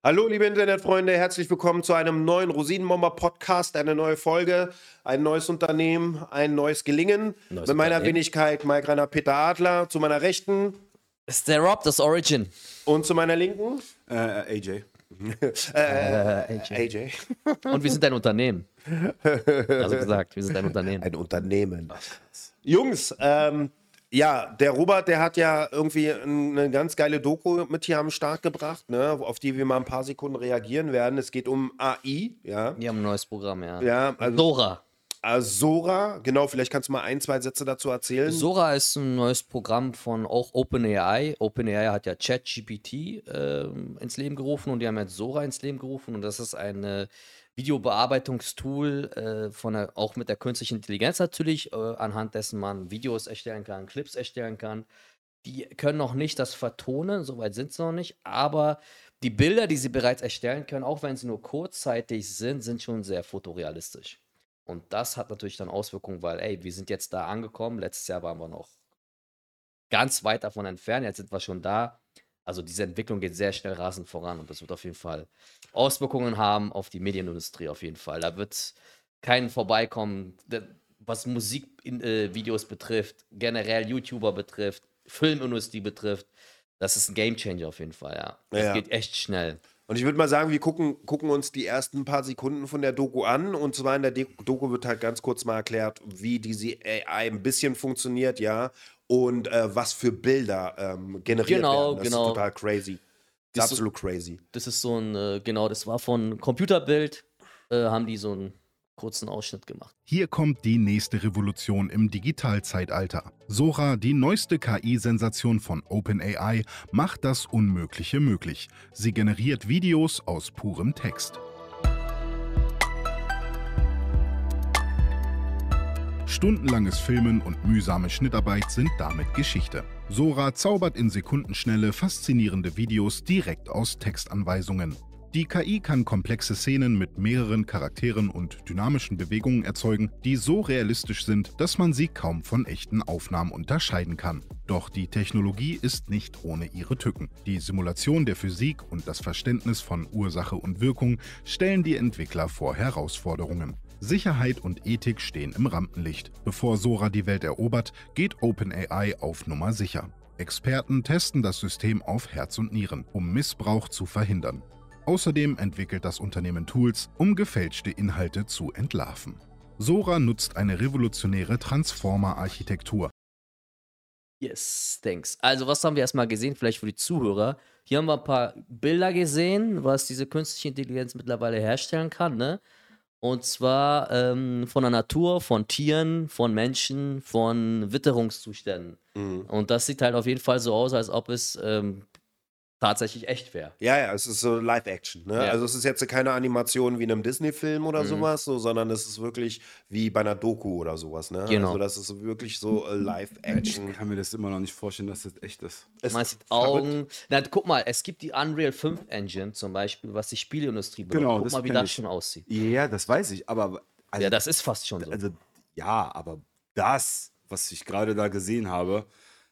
Hallo, liebe Internetfreunde, herzlich willkommen zu einem neuen Rosinenbomber-Podcast, eine neue Folge, ein neues Unternehmen, ein neues Gelingen. Neues Mit meiner Unternehmen. Wenigkeit Mike Rainer Peter Adler, zu meiner Rechten Ist der Rob, das Origin. und zu meiner Linken AJ. AJ. Und wir sind ein Unternehmen. Also gesagt, wir sind ein Unternehmen. Ein Unternehmen. Jungs, ja, der Robert, der hat ja irgendwie eine ganz geile Doku mit hier am Start gebracht, ne, auf die wir mal ein paar Sekunden reagieren werden. Es geht um AI, ja. Wir haben ein neues Programm, ja. Ja, also Sora. Sora, genau, vielleicht kannst du mal ein, zwei Sätze dazu erzählen. Sora ist ein neues Programm von auch OpenAI. OpenAI hat ja ChatGPT ins Leben gerufen und die haben jetzt Sora ins Leben gerufen. Und das ist ein Videobearbeitungstool auch mit der künstlichen Intelligenz natürlich, anhand dessen man Videos erstellen kann, Clips erstellen kann. Die können noch nicht das vertonen, soweit sind sie noch nicht, aber die Bilder, die sie bereits erstellen können, auch wenn sie nur kurzzeitig sind schon sehr fotorealistisch. Und das hat natürlich dann Auswirkungen, weil, ey, wir sind jetzt da angekommen. Letztes Jahr waren wir noch ganz weit davon entfernt. Jetzt sind wir schon da. Also diese Entwicklung geht sehr schnell rasend voran und das wird auf jeden Fall Auswirkungen haben auf die Medienindustrie auf jeden Fall. Da wird kein Vorbeikommen, was Musikvideos betrifft, generell YouTuber betrifft, Filmindustrie betrifft. Das ist ein Gamechanger auf jeden Fall, ja. Das Ja. geht echt schnell. Und ich würde mal sagen, wir gucken uns die ersten paar Sekunden von der Doku an. Und zwar in der Doku wird halt ganz kurz mal erklärt, wie diese AI ein bisschen funktioniert, ja. Und was für Bilder generiert werden. Das ist total crazy. Das ist absolut crazy. Das ist so ein, genau, das war von Computerbild, haben die so einen kurzen Ausschnitt gemacht. Hier kommt die nächste Revolution im Digitalzeitalter. Sora, die neueste KI-Sensation von OpenAI, macht das Unmögliche möglich. Sie generiert Videos aus purem Text. Stundenlanges Filmen und mühsame Schnittarbeit sind damit Geschichte. Sora zaubert in Sekundenschnelle faszinierende Videos direkt aus Textanweisungen. Die KI kann komplexe Szenen mit mehreren Charakteren und dynamischen Bewegungen erzeugen, die so realistisch sind, dass man sie kaum von echten Aufnahmen unterscheiden kann. Doch die Technologie ist nicht ohne ihre Tücken. Die Simulation der Physik und das Verständnis von Ursache und Wirkung stellen die Entwickler vor Herausforderungen. Sicherheit und Ethik stehen im Rampenlicht. Bevor Sora die Welt erobert, geht OpenAI auf Nummer sicher. Experten testen das System auf Herz und Nieren, um Missbrauch zu verhindern. Außerdem entwickelt das Unternehmen Tools, um gefälschte Inhalte zu entlarven. Sora nutzt eine revolutionäre Transformer-Architektur. Yes, thanks. Also, was haben wir erstmal gesehen, vielleicht für die Zuhörer? Hier haben wir ein paar Bilder gesehen, was diese künstliche Intelligenz mittlerweile herstellen kann, ne? Und zwar von der Natur, von Tieren, von Menschen, von Witterungszuständen. Und das sieht halt auf jeden Fall so aus, als ob es tatsächlich echt wäre. Ja, es ist so Live-Action. Ne? Ja. Also es ist jetzt keine Animation wie in einem Disney-Film oder sowas, sondern es ist wirklich wie bei einer Doku oder sowas. Ne? Genau. Also das ist wirklich so Live-Action. Ich kann mir das immer noch nicht vorstellen, dass das echt ist. Man sieht Augen. Na, guck mal, es gibt die Unreal 5 Engine zum Beispiel, was die Spieleindustrie benutzt. Genau, Guck das mal, wie kenn das ich. schon aussieht. Ja, das weiß ich, aber also, Ja, das ist fast schon so. also ja, aber das, was ich gerade da gesehen habe,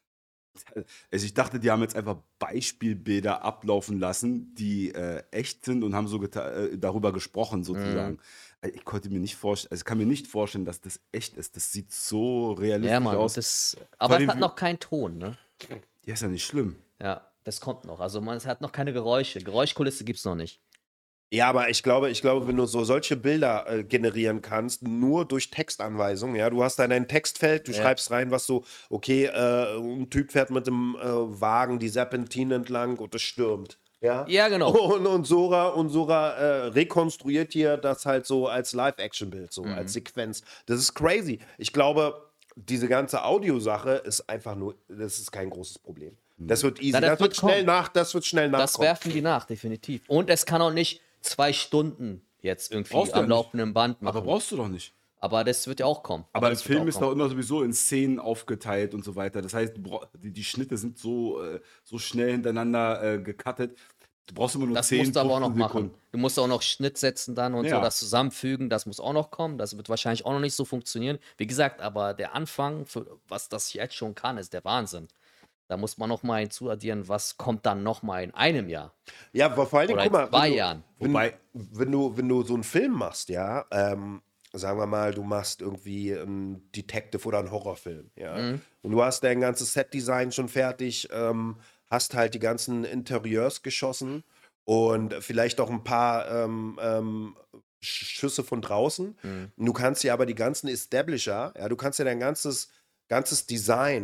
also ich dachte, die haben jetzt einfach Beispielbilder ablaufen lassen, die echt sind und haben so darüber gesprochen sozusagen. Ich konnte mir nicht vorstellen, also ich kann mir nicht vorstellen, dass das echt ist. Das sieht so realistisch Ja, Mann, aus. aber es allem hat wie- noch keinen Ton, ne? Ja, ist ja nicht schlimm. Ja, das kommt noch. Also es hat noch keine Geräusche. Geräuschkulisse gibt's noch nicht. Ja, aber ich glaube, wenn du solche Bilder generieren kannst, nur durch Textanweisungen, ja, du hast dann ein Textfeld, du schreibst rein, was so, okay, ein Typ fährt mit dem Wagen die Serpentine entlang und es stürmt. Ja, Ja, genau. Und Sora rekonstruiert hier das halt so als Live-Action-Bild, so als Sequenz. Das ist crazy. Ich glaube, diese ganze Audiosache ist einfach nur, das ist kein großes Problem. Das wird easy. Na, das wird schnell das wird schnell Das nachkommen. werfen die nach, definitiv. Und es kann auch nicht 2 Stunden jetzt irgendwie Brauchst du ja am nicht. laufenden Band machen. Aber brauchst du doch nicht. Aber das wird ja auch kommen. Aber ein das wird Film auch ist kommen. doch immer sowieso in Szenen aufgeteilt und so weiter. Das heißt, die Schnitte sind so schnell hintereinander gecuttet. Du brauchst immer nur Das 10, musst du aber auch noch 15 machen. Sekunden. Du musst auch noch Schnitt setzen dann und so, Ja. das zusammenfügen, das muss auch noch kommen. Das wird wahrscheinlich auch noch nicht so funktionieren. Wie gesagt, aber der Anfang, für was das jetzt schon kann, ist der Wahnsinn. Da muss man noch mal hinzuaddieren, was kommt dann noch mal in einem Jahr Ja, vor allen Dingen, oder guck mal, in 2 Jahren. Wobei, wenn du so einen Film machst, ja, sagen wir mal, du machst irgendwie einen Detective oder einen Horrorfilm, ja, und du hast dein ganzes Setdesign schon fertig, hast halt die ganzen Interieurs geschossen und vielleicht auch ein paar Schüsse von draußen. Und du kannst ja aber die ganzen Establisher, ja, du kannst ja dein ganzes Design,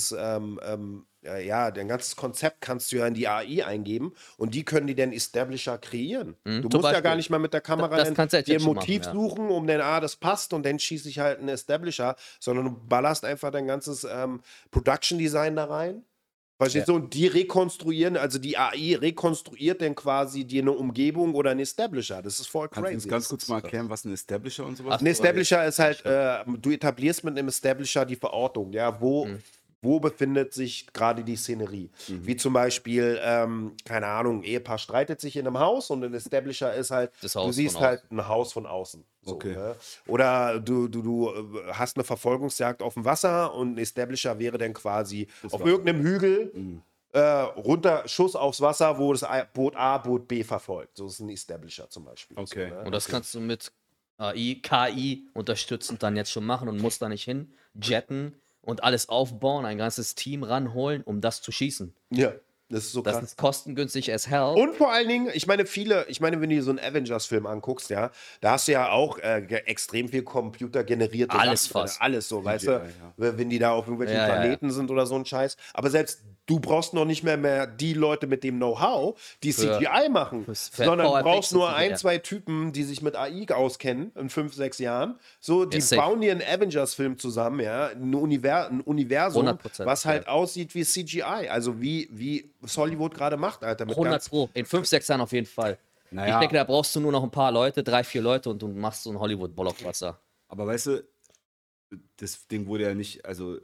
dein ganzes Konzept kannst du ja in die AI eingeben und die können die dann Establisher kreieren. Du zum musst ja gar Beispiel. nicht mal mit der Kamera Das dann kannst du jetzt dir ein schon Motiv machen, ja. suchen, um dann, das passt und dann schieße ich halt einen Establisher, sondern du ballerst einfach dein ganzes Production Design da rein. Verstehst du? Und die rekonstruieren, also die AI rekonstruiert dann quasi dir eine Umgebung oder einen Establisher. Das ist voll kannst du crazy. uns ganz kurz mal erklären, was ein Establisher und sowas Ein Establisher ist halt, du etablierst mit einem Establisher die Verortung, ja, wo befindet sich gerade die Szenerie. Wie zum Beispiel, keine Ahnung, ein Ehepaar streitet sich in einem Haus und ein Establisher ist halt, Das du Haus siehst von halt ein Haus von außen. So, Okay. ne? Oder du hast eine Verfolgungsjagd auf dem Wasser und ein Establisher wäre dann quasi auf irgendeinem Hügel runter, Schuss aufs Wasser, wo das Boot A, Boot B verfolgt. So ist ein Establisher zum Beispiel. Okay. So, ne? Und das kannst du mit AI, KI unterstützend dann jetzt schon machen und musst da nicht hin jetten und alles aufbauen, ein ganzes Team ranholen, um das zu schießen. Ja, das ist so Das krass. ist kostengünstig as hell. Und vor allen Dingen, ich meine, wenn du dir so einen Avengers-Film anguckst, ja, da hast du ja auch extrem viel computergenerierte Alles Sachen drin. fast. Alles so, weißt CGI, du, wenn die da auf irgendwelchen Ja, ja, ja. Planeten sind oder so ein Scheiß. Aber selbst du brauchst noch nicht mehr die Leute mit dem Know-how, die CGI machen, für sondern du VFX brauchst nur und ein, CGI. 2 Typen, die sich mit AI auskennen in 5, 6 Jahren. So, die safe. bauen dir einen Avengers-Film zusammen, ja, ein Universum, 100%, was halt ja. aussieht wie CGI. Also wie es Hollywood gerade macht, Alter. Mit 100 ganz Pro. In 5, 6 Jahren auf jeden Fall. Naja. Ich denke, da brauchst du nur noch ein paar Leute, 3, 4 Leute und du machst so ein Hollywood-Blockbuster. Aber weißt du, das Ding wurde ja nicht, also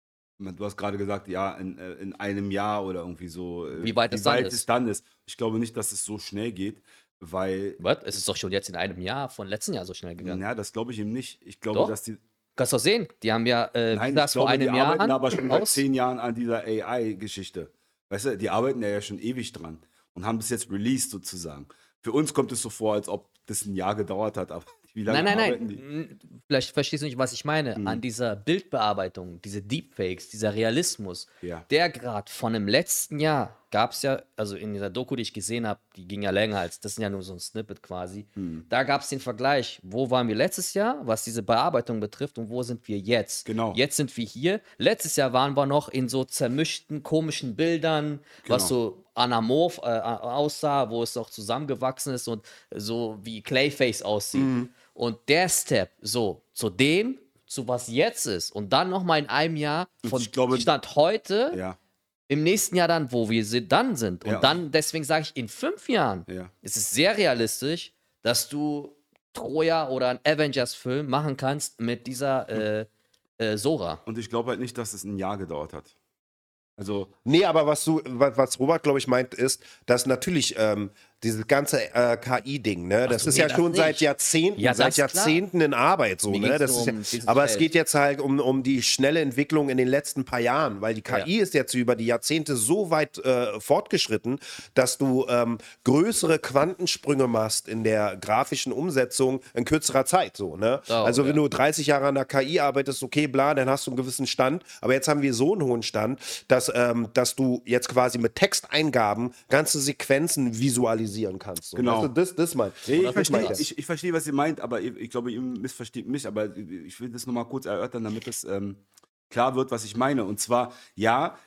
du hast gerade gesagt, ja, in einem Jahr oder irgendwie so. Wie weit es dann ist. es dann ist. Ich glaube nicht, dass es so schnell geht, weil, Was? Es ist doch schon jetzt in einem Jahr von letzten Jahr so schnell gegangen. ja, das glaube ich eben nicht. Ich glaube, Doch. dass die, Kannst doch sehen, die haben ja, nein, wie das ich vor glaube, die einem Jahr arbeiten an, aber schon seit aus. 10 Jahren an dieser AI-Geschichte. Weißt du, die arbeiten ja schon ewig dran und haben das jetzt released sozusagen. Für uns kommt es so vor, als ob das ein Jahr gedauert hat, aber wie lange Nein, arbeiten die? nein. Vielleicht verstehst du nicht, was ich meine. An dieser Bildbearbeitung, diese Deepfakes, dieser Realismus, Ja. der Grad von dem letzten Jahr gab es ja, also in dieser Doku, die ich gesehen habe, die ging ja länger als, das ist ja nur so ein Snippet quasi. Da gab es den Vergleich, wo waren wir letztes Jahr, was diese Bearbeitung betrifft und wo sind wir jetzt? Genau. Jetzt sind wir hier. Letztes Jahr waren wir noch in so zermischten, komischen Bildern, was Genau. so anamorph aussah, wo es auch zusammengewachsen ist und so wie Clayface aussieht. Und der Step, so zu dem, zu was jetzt ist und dann nochmal in einem Jahr von ich glaube- Stand heute, Ja, im nächsten Jahr dann, wo wir dann sind. Und Ja. dann, deswegen sage ich, in 5 Jahren ja. ist es sehr realistisch, dass du Troja oder einen Avengers-Film machen kannst mit dieser Sora. Und ich glaube halt nicht, dass es ein Jahr gedauert hat. Also, Nee, aber was Robert, glaube ich, meint, ist, dass natürlich dieses ganze KI-Ding, ne, das so, ist nee, ja das schon nicht. seit Jahrzehnten, Ja, das ist klar. in Arbeit so, Mir ne? ging's Das nur ist um ja, dieses aber es Feld. geht jetzt halt um die schnelle Entwicklung in den letzten paar Jahren, weil die KI ist jetzt über die Jahrzehnte so weit fortgeschritten, dass du größere Quantensprünge machst in der grafischen Umsetzung in kürzerer Zeit, so, ne? Oh, Also wenn ja. du 30 Jahre an der KI arbeitest, okay, bla, dann hast du einen gewissen Stand, aber jetzt haben wir so einen hohen Stand, dass du jetzt quasi mit Texteingaben ganze Sequenzen visualisieren kannst. So. Genau. Weißt du, das meint. nee, Das ich, meint verstehe, er. ich verstehe, was ihr meint, aber ich glaube, ihr missversteht mich. Aber ich will das nochmal kurz erörtern, damit es klar wird, was ich meine. Und zwar, ja,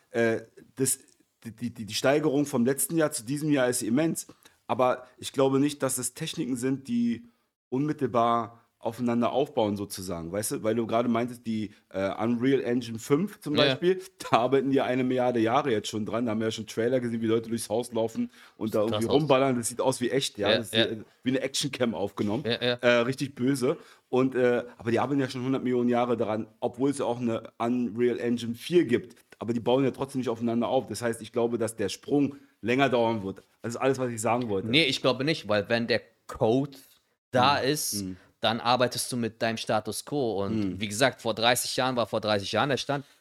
die Steigerung vom letzten Jahr zu diesem Jahr ist immens. Aber ich glaube nicht, dass es Techniken sind, die unmittelbar aufeinander aufbauen sozusagen, weißt du? Weil du gerade meintest, die Unreal Engine 5 zum Ja. Beispiel, da arbeiten die 1 Milliarde Jahre jetzt schon dran. Da haben wir ja schon Trailer gesehen, wie Leute durchs Haus laufen und da irgendwie krass aus. rumballern. Das sieht aus wie echt, ja. Ja, Das ist ja. wie eine Actioncam aufgenommen. Ja, ja. Richtig böse. Und, aber die arbeiten ja schon 100 Millionen Jahre daran, obwohl es ja auch eine Unreal Engine 4 gibt. Aber die bauen ja trotzdem nicht aufeinander auf. Das heißt, ich glaube, dass der Sprung länger dauern wird. Das ist alles, was ich sagen wollte. Nee, ich glaube nicht, weil wenn der Code da ist, dann arbeitest du mit deinem Status quo. Und wie gesagt, vor 30 Jahren war vor 30 Jahren der Stand.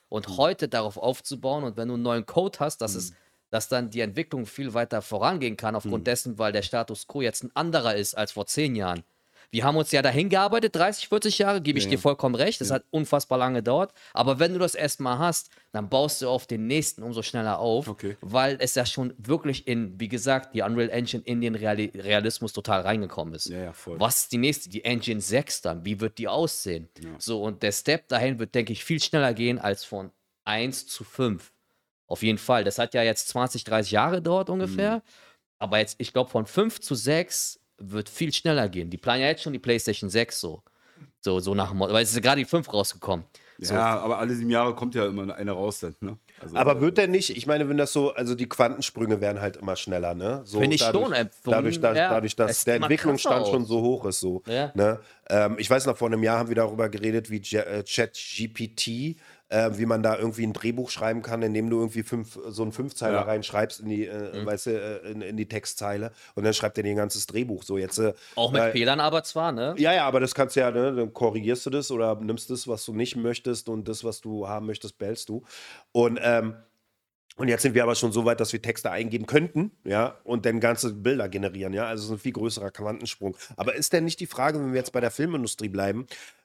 Und heute darauf aufzubauen und wenn du einen neuen Code hast, dass dann die Entwicklung viel weiter vorangehen kann, aufgrund dessen, weil der Status quo jetzt ein anderer ist als vor 10 Jahren. Wir haben uns ja dahin gearbeitet, 30, 40 Jahre, gebe ich dir vollkommen recht. Das hat unfassbar lange gedauert. Aber wenn du das erstmal hast, dann baust du auf den nächsten umso schneller auf, weil es ja schon wirklich in, wie gesagt, die Unreal Engine in den Realismus total reingekommen ist. Ja, voll. Was ist die nächste? Die Engine 6 dann. Wie wird die aussehen? So, und der Step dahin wird, denke ich, viel schneller gehen als von 1 zu 5. Auf jeden Fall. Das hat ja jetzt 20, 30 Jahre gedauert ungefähr. Aber jetzt, ich glaube, von 5 zu 6 wird viel schneller gehen. Die planen ja jetzt schon die PlayStation 6 so nach dem Motto. Weil es ist ja gerade die 5 rausgekommen. So. Ja, aber alle 7 Jahre kommt ja immer einer raus dann, ne? Also, aber wird der nicht, ich meine, wenn das so, also die Quantensprünge werden halt immer schneller, ne? So Finde ich schon. Dadurch, dass der Entwicklungsstand schon so hoch ist, so. Ja. Ne? Ich weiß noch, vor einem Jahr haben wir darüber geredet, wie ChatGPT, wie man da irgendwie ein Drehbuch schreiben kann, indem du irgendwie so einen Fünfzeiler reinschreibst in die, weißt du, in die Textzeile und dann schreibt er dir ein ganzes Drehbuch. So jetzt, auch mit Fehlern aber zwar, ne? Ja, aber das kannst du ja, ne, dann korrigierst du das oder nimmst das, was du nicht möchtest und das, was du haben möchtest, behältst du. Und jetzt sind wir aber schon so weit, dass wir Texte eingeben könnten, ja, und dann ganze Bilder generieren, ja. Also es ist ein viel größerer Quantensprung. Aber ist denn nicht die Frage, wenn wir jetzt bei der Filmindustrie bleiben,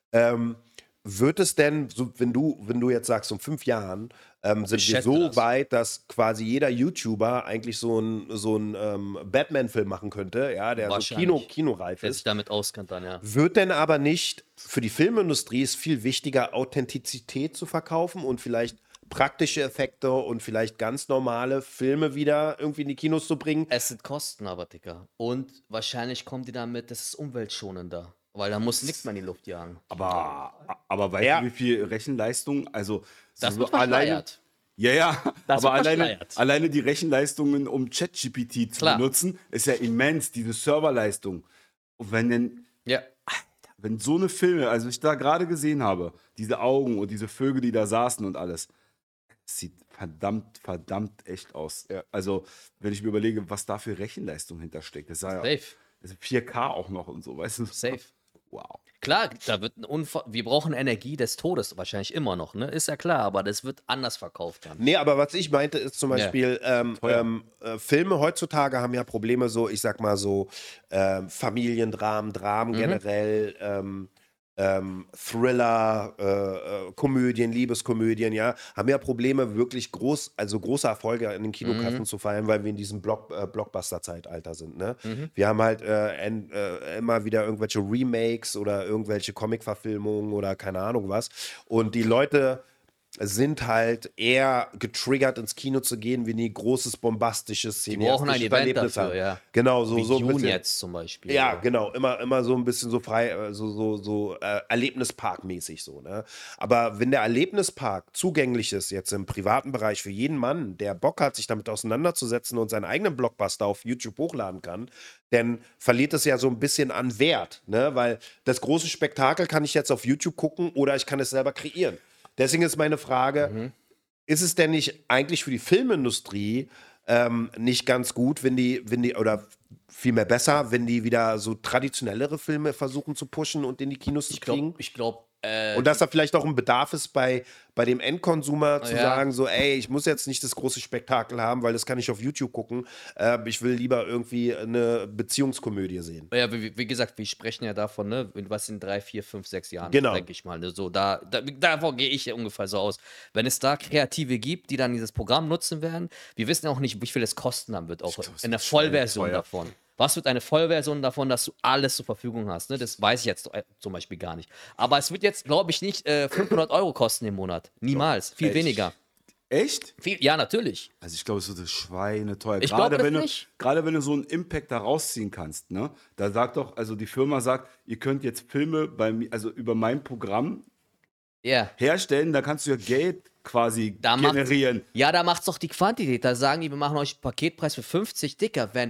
wird es denn, so, wenn du jetzt sagst, in 5 Jahren sind wir so weit, dass quasi jeder YouTuber eigentlich so ein Batman-Film machen könnte, ja, der so kinoreif der ist. sich damit auskennt dann, ja. Wird denn aber nicht, für die Filmindustrie ist viel wichtiger, Authentizität zu verkaufen und vielleicht praktische Effekte und vielleicht ganz normale Filme wieder irgendwie in die Kinos zu bringen? Es sind Kosten aber, Dicker. Und wahrscheinlich kommen die damit, das ist umweltschonender. Weil da muss nichts mehr in die Luft jagen. aber weißt du, wie viel Rechenleistung, also Das so wird verschleiert. Ja, Das aber wird verschleiert. alleine die Rechenleistungen, um ChatGPT zu benutzen, ist ja immens, diese Serverleistung. Und wenn so eine Filme, also ich da gerade gesehen habe, diese Augen und diese Vögel, die da saßen und alles, das sieht verdammt echt aus. Ja. Also, wenn ich mir überlege, was da für Rechenleistung hintersteckt, das ist ja Safe. das ist 4K auch noch und so, weißt du? Safe. Wow. Klar, da wird wir brauchen Energie des Todes wahrscheinlich immer noch, ne? Ist ja klar, aber das wird anders verkauft dann. Nee, aber was ich meinte, ist zum Beispiel, Filme heutzutage haben ja Probleme, so, ich sag mal so, Familiendramen, Dramen generell, Thriller, Komödien, Liebeskomödien, ja, haben ja Probleme, wirklich große Erfolge in den Kinokassen zu feiern, weil wir in diesem Blockbuster-Zeitalter sind, ne? Wir haben halt immer wieder irgendwelche Remakes oder irgendwelche Comic-Verfilmungen oder keine Ahnung was. Und die Leute sind halt eher getriggert, ins Kino zu gehen, wie nie großes, bombastisches, Die brauchen ein Event dafür, ja. Genau, so Wie ein Dune bisschen. jetzt zum Beispiel. Ja, genau, immer so ein bisschen so frei, so Erlebnispark-mäßig so, ne? Aber wenn der Erlebnispark zugänglich ist, jetzt im privaten Bereich für jeden Mann, der Bock hat, sich damit auseinanderzusetzen und seinen eigenen Blockbuster auf YouTube hochladen kann, dann verliert es ja so ein bisschen an Wert, ne? Weil das große Spektakel kann ich jetzt auf YouTube gucken oder ich kann es selber kreieren. Deswegen ist meine Frage, ist es denn nicht eigentlich für die Filmindustrie nicht ganz gut, wenn die, oder vielmehr besser, wenn die wieder so traditionellere Filme versuchen zu pushen und in die Kinos zu kriegen? Ich glaube, Und dass da vielleicht auch ein Bedarf ist bei dem Endkonsumer zu sagen, so, ey, ich muss jetzt nicht das große Spektakel haben, weil das kann ich auf YouTube gucken. Ich will lieber irgendwie eine Beziehungskomödie sehen. ja, wie gesagt, wir sprechen ja davon, ne, was in 3, 4, 5, 6 Jahren, Genau. denke ich mal. Ne, so, davon gehe ich ja ungefähr so aus. Wenn es da Kreative gibt, die dann dieses Programm nutzen werden, wir wissen auch nicht, wie viel es kosten dann wird, auch in der Vollversion davon. Was wird eine Vollversion davon, dass du alles zur Verfügung hast? Ne? Das weiß ich jetzt zum Beispiel gar nicht. Aber es wird jetzt, glaube ich, nicht 500 € kosten im Monat. Niemals. Viel weniger. Echt? Ja, natürlich. Also ich glaube, es wird schweineteuer. Ich glaube das nicht. Gerade wenn du so einen Impact da rausziehen kannst, ne? Da sagt doch, also die Firma sagt, ihr könnt jetzt Filme bei mir, also über mein Programm herstellen, da kannst du ja Geld quasi generieren. Da macht's doch die Quantität. Da sagen die, wir machen euch einen Paketpreis für 50, Dicker. Wenn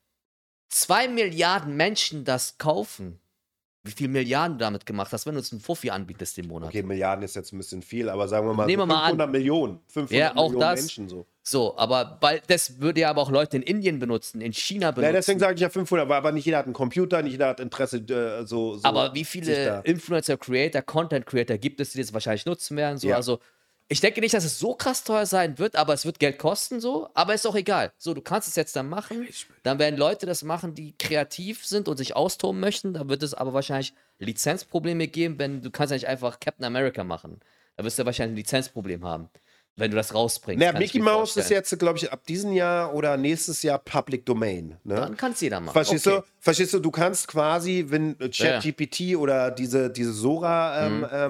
2 Milliarden Menschen das kaufen, wie viel Milliarden du damit gemacht hast, wenn du uns einen Fuffi anbietest im Monat. Okay, Milliarden ist jetzt ein bisschen viel, aber sagen wir mal, Nehmen wir mal 500 Millionen. 500 auch Millionen das. Menschen so. So, aber das würde ja aber auch Leute in Indien benutzen, in China benutzen. Ja, deswegen sage ich ja 500, aber nicht jeder hat einen Computer, nicht jeder hat Interesse, aber wie viele Influencer, Creator, Content Creator gibt es, die das wahrscheinlich nutzen werden? So, also Ich denke nicht, dass es so krass teuer sein wird, aber es wird Geld kosten so, aber ist auch egal. So, du kannst es jetzt dann machen, dann werden Leute das machen, die kreativ sind und sich austoben möchten, da wird es aber wahrscheinlich Lizenzprobleme geben, wenn du kannst ja nicht einfach Captain America machen. Da wirst du ja wahrscheinlich ein Lizenzproblem haben, wenn du das rausbringst. Naja, kann ich Mickey mir Mouse ist vorstellen. jetzt, glaube ich, ab diesem Jahr oder nächstes Jahr Public Domain. Ne? Dann kann es jeder machen. Verstehst Okay. du? Verstehst du, du kannst quasi, wenn Ja. ChatGPT oder diese Sora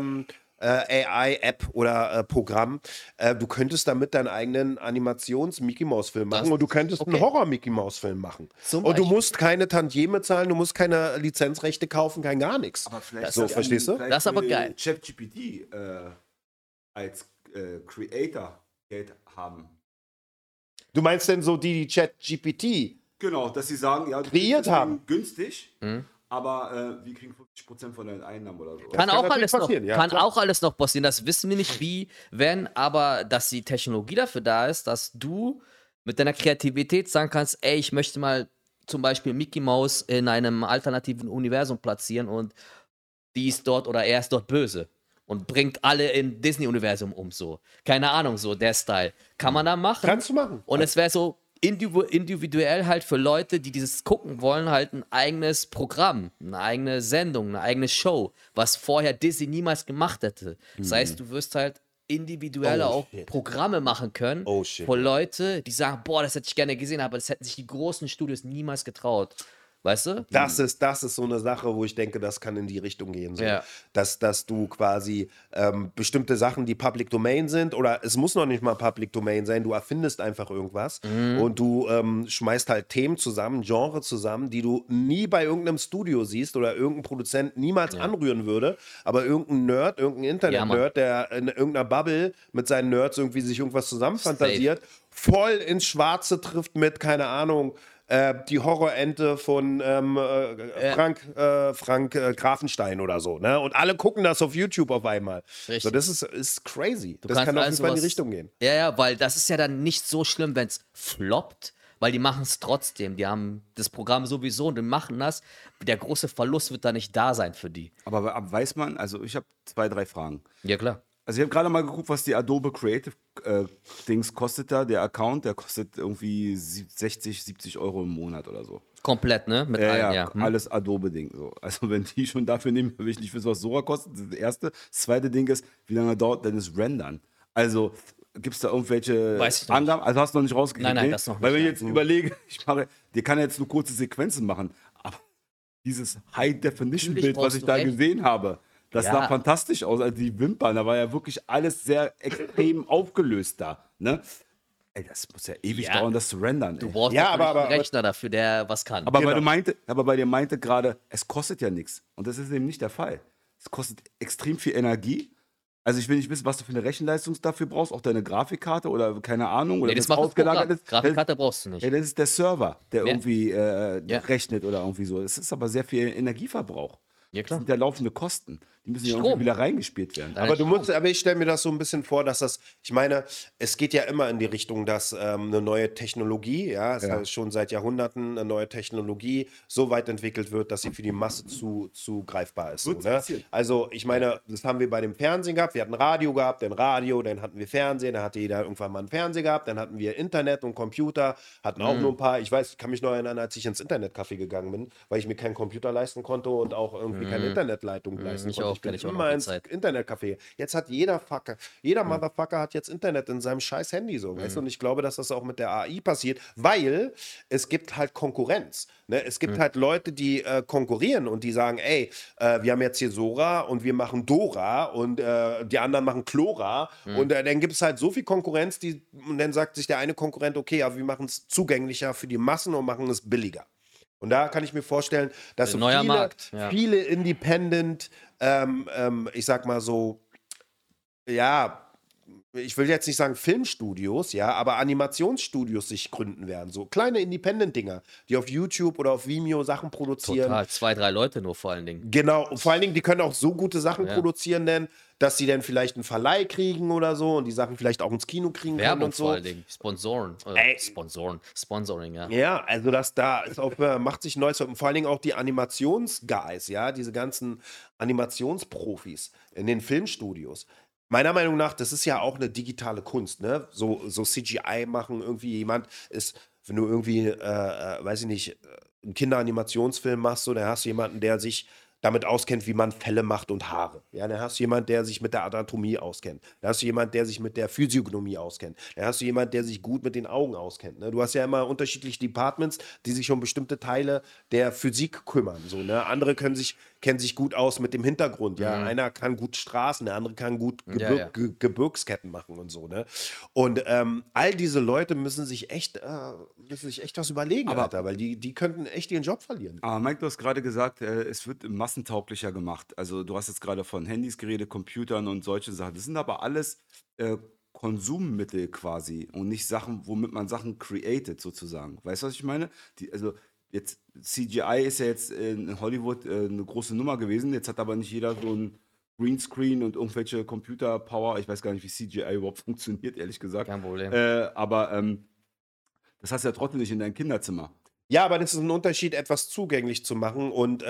AI-App oder Programm, du könntest damit deinen eigenen Animations-Mickey-Maus-Film machen Das- und du könntest einen okay. Horror-Mickey-Maus-Film machen. Zum Und du Beispiel. musst keine Tantieme zahlen, du musst keine Lizenzrechte kaufen, kein gar nichts. Aber vielleicht So, verstehst du? Das ist aber geil. ChatGPT als Creator Geld haben. Du meinst denn so die ChatGPT? Genau, dass sie sagen, ja, du Kreiert kriegst das haben. Ding günstig, Mhm. aber wir kriegen 50% von deinen Einnahmen oder so. Kann, kann auch natürlich alles, noch, passieren, ja, kann klar. auch alles noch passieren. Das wissen wir nicht, wie, wenn, aber dass die Technologie dafür da ist, dass du mit deiner Kreativität sagen kannst, ey, ich möchte mal zum Beispiel Mickey Mouse in einem alternativen Universum platzieren und die ist dort oder er ist dort böse und bringt alle im Disney-Universum um, so. Keine Ahnung, so der Style. Kann man da machen. Kannst du machen. Und es wäre so individuell halt für Leute, die dieses gucken wollen, halt ein eigenes Programm, eine eigene Sendung, eine eigene Show, was vorher Disney niemals gemacht hätte. Das heißt, du wirst halt individuelle Oh, auch shit. Programme machen können Oh, shit. für Leute, die sagen, boah, das hätte ich gerne gesehen, aber das hätten sich die großen Studios niemals getraut. Weißt du? Das ist so eine Sache, wo ich denke, das kann in die Richtung gehen. So. Ja. Dass du quasi bestimmte Sachen, die Public Domain sind, oder es muss noch nicht mal Public Domain sein, du erfindest einfach irgendwas und du schmeißt halt Themen zusammen, Genre zusammen, die du nie bei irgendeinem Studio siehst oder irgendein Produzent niemals anrühren würde, aber irgendein Nerd, irgendein Internet-Nerd, der in irgendeiner Bubble mit seinen Nerds irgendwie sich irgendwas zusammenfantasiert, voll ins Schwarze trifft mit, keine Ahnung, die Horrorente von Frank Grafenstein oder so. Ne? Und alle gucken das auf YouTube auf einmal. Richtig. So, das ist crazy. Das kannst kann auf jeden also Fall in die was- Richtung gehen. Ja, ja, weil das ist ja dann nicht so schlimm, wenn es floppt, weil die machen es trotzdem. Die haben das Programm sowieso und die machen das. Der große Verlust wird da nicht da sein für die. Aber weiß man, also ich habe 2, 3 Fragen. Ja, klar. Also ich habe gerade mal geguckt, was die Adobe Creative Dings kostet da. Der Account, der kostet irgendwie 60, 70 Euro im Monat oder so. Komplett, ne? Mit allen, ja. Hm? Alles Adobe-Ding. So. Also wenn die schon dafür nehmen, will ich nicht wissen, was Sora kostet. Das ist das Erste. Das zweite Ding ist, wie lange dauert denn das Rendern? Also gibt es da irgendwelche Weiß ich noch Angaben? Also hast du noch nicht rausgekriegt? Nein, nein, nee? das noch Weil nicht, wenn ich nein. jetzt überlege, der kann jetzt nur kurze Sequenzen machen, aber dieses High-Definition-Bild, was brauchst ich du da recht. gesehen habe, das Ja. sah fantastisch aus. Also die Wimpern, da war ja wirklich alles sehr extrem aufgelöst da. Ne? Ey, das muss ja ewig Ja. dauern, das zu rendern. Du Ey. brauchst Ja, natürlich aber- einen Rechner dafür, der was kann. Aber, Genau. bei dir meinte gerade, es kostet ja nichts. Und das ist eben nicht der Fall. Es kostet extrem viel Energie. Also ich will nicht wissen, was du für eine Rechenleistung dafür brauchst, auch deine Grafikkarte oder keine Ahnung. Oder nee, das wenn es macht das Programm. ausgelagert ist. Grafikkarte brauchst du nicht. Ja, das ist der Server, der Ja. irgendwie Ja. rechnet oder irgendwie so. Es ist aber sehr viel Energieverbrauch. Ja, Das klar. sind ja laufende Kosten. Die müssen ja Strom. irgendwie wieder reingespielt werden. Deine Aber ich stelle mir das so ein bisschen vor, dass ich meine, es geht ja immer in die Richtung, dass eine neue Technologie, ja, es ist schon seit Jahrhunderten eine neue Technologie so weit entwickelt wird, dass sie für die Masse zu greifbar ist. So, Wird's ne? passieren. Also ich meine, das haben wir bei dem Fernsehen gehabt, wir hatten Radio gehabt, dann Radio, dann hatten wir Fernsehen, dann hatte jeder irgendwann mal einen Fernseher gehabt, dann hatten wir Internet und Computer, hatten auch nur ein paar, ich kann mich noch erinnern, als ich ins Internetcafé gegangen bin, weil ich mir keinen Computer leisten konnte und auch irgendwie keine Internetleitung leisten ich konnte. auch, kenn ich auch noch immer die ins Zeit. Internetcafé. Jetzt hat jeder Motherfucker hat jetzt Internet in seinem scheiß Handy so, weißt du? Und ich glaube, dass das auch mit der AI passiert, weil es gibt halt Konkurrenz. Ne? Es gibt halt Leute, die konkurrieren und die sagen, ey, wir haben jetzt hier Sora und wir machen Dora und die anderen machen Chlora und dann gibt es halt so viel Konkurrenz, und dann sagt sich der eine Konkurrent, okay, aber wir machen es zugänglicher für die Massen und machen es billiger. Und da kann ich mir vorstellen, dass so Neuer Markt, ja. viele Independent, ich sag mal so, ja, ich will jetzt nicht sagen Filmstudios, ja, aber Animationsstudios sich gründen werden. So kleine Independent-Dinger, die auf YouTube oder auf Vimeo Sachen produzieren. Total. 2, 3 Leute nur vor allen Dingen. Genau, und vor allen Dingen, die können auch so gute Sachen Ja. produzieren, denn, dass sie dann vielleicht einen Verleih kriegen oder so und die Sachen vielleicht auch ins Kino kriegen können Werbung und so. vor allen Dingen. Sponsoren. Ey. Sponsoring, ja. Ja, also das da ist auch, macht sich Neues und vor allen Dingen auch die Animationsguys, ja, diese ganzen Animationsprofis in den Filmstudios. Meiner Meinung nach, das ist ja auch eine digitale Kunst, ne? So CGI machen, irgendwie jemand ist, wenn du irgendwie, weiß ich nicht, einen Kinderanimationsfilm machst, so, dann hast du jemanden, der sich damit auskennt, wie man Felle macht und Haare. Ja, dann hast du jemanden, der sich mit der Anatomie auskennt. Dann hast du jemanden, der sich mit der Physiognomie auskennt. Dann hast du jemanden, der sich gut mit den Augen auskennt. Ne? Du hast ja immer unterschiedliche Departments, die sich um bestimmte Teile der Physik kümmern. So, ne? Andere kennen sich gut aus mit dem Hintergrund. Ja? Einer kann gut Straßen, der andere kann gut Gebirgsketten machen und so. Ne? Und all diese Leute müssen sich echt was überlegen, Alter, weil die könnten echt ihren Job verlieren. Aber Mike, du hast gerade gesagt, es wird massentauglicher gemacht. Also du hast jetzt gerade von Handys geredet, Computern und solche Sachen. Das sind aber alles Konsummittel quasi und nicht Sachen, womit man Sachen created sozusagen. Weißt du, was ich meine? Also jetzt CGI ist ja jetzt in Hollywood eine große Nummer gewesen. Jetzt hat aber nicht jeder so ein Greenscreen und irgendwelche Computerpower. Ich weiß gar nicht, wie CGI überhaupt funktioniert, ehrlich gesagt. Kein Problem. Aber das hast du ja trotzdem nicht in deinem Kinderzimmer. Ja, aber das ist ein Unterschied, etwas zugänglich zu machen. Und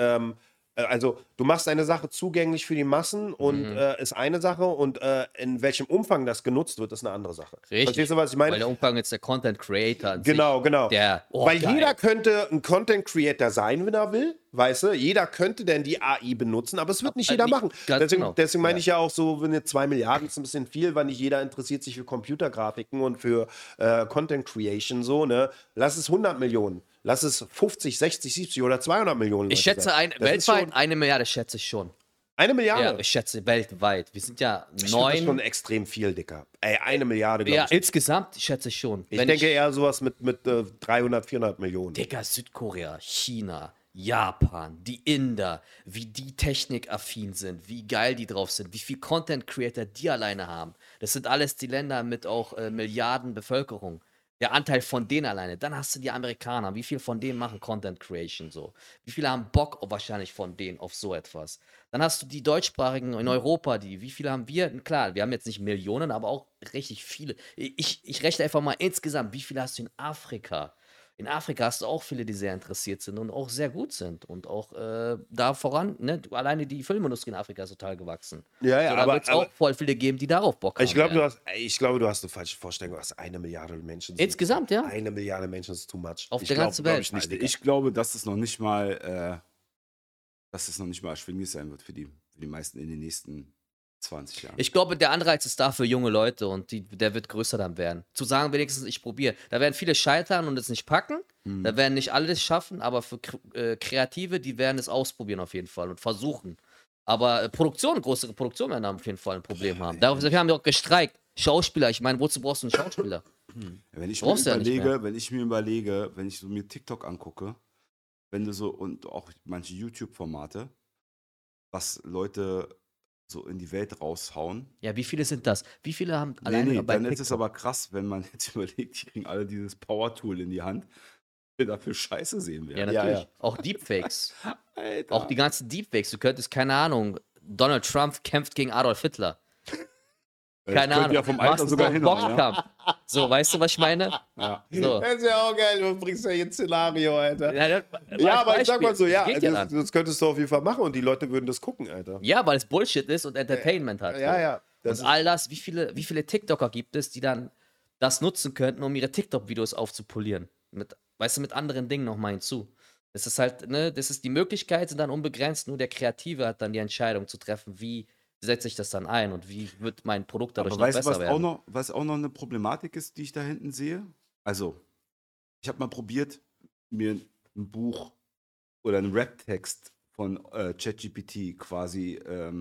also du machst eine Sache zugänglich für die Massen und ist eine Sache und in welchem Umfang das genutzt wird, ist eine andere Sache. Richtig. Verstehst du, was ich meine? Weil der Umfang jetzt der Content Creator an Genau, sich, genau. Weil geil. jeder könnte ein Content Creator sein, wenn er will, weißt du? Jeder könnte denn die AI benutzen, aber es wird nicht jeder machen. Deswegen meine ich ja auch so, wenn jetzt 2 Milliarden ist ein bisschen viel, weil nicht jeder interessiert sich für Computergrafiken und für Content Creation so, ne? Lass es 100 Millionen. Lass es 50, 60, 70 oder 200 Millionen Leute Ich schätze, sein. Das ist weltweit schon 1 Milliarde schätze ich schon. 1 Milliarde? Ja, ich schätze weltweit. Wir sind ja Ich finde das schon 9. extrem viel, Dicker. Ey, 1 Milliarde, Ja, glaube ich. insgesamt schätze ich schon. Ich denke eher sowas mit 300, 400 Millionen. Digga, Südkorea, China, Japan, die Inder, wie die technikaffin sind, wie geil die drauf sind, wie viel Content Creator die alleine haben. Das sind alles die Länder mit auch Milliarden Bevölkerung. Der Anteil von denen alleine. Dann hast du die Amerikaner. Wie viel von denen machen Content Creation so? Wie viele haben Bock wahrscheinlich von denen auf so etwas? Dann hast du die Deutschsprachigen in Europa, wie viele haben wir? Klar, wir haben jetzt nicht Millionen, aber auch richtig viele. Ich rechne einfach mal insgesamt, wie viele hast du in Afrika? In Afrika hast du auch viele, die sehr interessiert sind und auch sehr gut sind und auch da voran, ne? Alleine die Filmindustrie in Afrika ist total gewachsen. Ja, ja, so, da aber wird es auch voll viele geben, die darauf Bock haben. ich glaube, werden. du hast eine falsche Vorstellung. Du hast 1 Milliarde Menschen. Insgesamt, ja. 1 Milliarde Menschen ist too much. Auf der ganzen Welt. Ich nicht, Also Digga. ich glaube, dass es noch nicht mal erschwinglich sein wird für die meisten in den nächsten 20 Jahren. Ich glaube, der Anreiz ist da für junge Leute und der wird größer dann werden. Zu sagen, wenigstens ich probiere. Da werden viele scheitern und es nicht packen. Da werden nicht alle das schaffen, aber für Kreative, die werden es ausprobieren auf jeden Fall und versuchen. Aber größere Produktionen werden auf jeden Fall ein Problem haben. Dafür haben wir auch gestreikt. Schauspieler, ich meine, wozu brauchst du einen Schauspieler? Wenn ich Brauchst du ja nicht mehr. wenn ich so mir TikTok angucke, wenn du so und auch manche YouTube-Formate, was Leute so in die Welt raushauen. Ja, wie viele sind das? Wie viele haben alleine bei dann ist es TikTok? aber krass, wenn man jetzt überlegt, die kriegen alle dieses Power-Tool in die Hand, wir dafür Scheiße sehen Ja, werden. natürlich. Ja. Auch Deepfakes. Alter. Auch die ganzen Deepfakes. Du könntest, keine Ahnung, Donald Trump kämpft gegen Adolf Hitler. Keine Ahnung. Ja vom Alter Machst sogar du hin. so einen Boxkampf. So, weißt du, was ich meine? Ja. So. Das ist ja auch geil, du bringst ja jetzt Szenario, Alter. Ja, Aber ich sag mal so, ja, Das geht ja dann. das könntest du auf jeden Fall machen und die Leute würden das gucken, Alter. Ja, weil es Bullshit ist und Entertainment hat. Ja, ja. Das Und all das, wie viele TikToker gibt es, die dann das nutzen könnten, um ihre TikTok-Videos aufzupolieren? Weißt du, mit anderen Dingen nochmal hinzu. Das ist halt, ne, die Möglichkeiten sind dann unbegrenzt, nur der Kreative hat dann die Entscheidung zu treffen, wie setze ich das dann ein und wie wird mein Produkt dadurch Aber noch weißt du, besser werden. was auch noch eine Problematik ist, die ich da hinten sehe? Also, ich habe mal probiert, mir ein Buch oder einen Rap-Text von ChatGPT quasi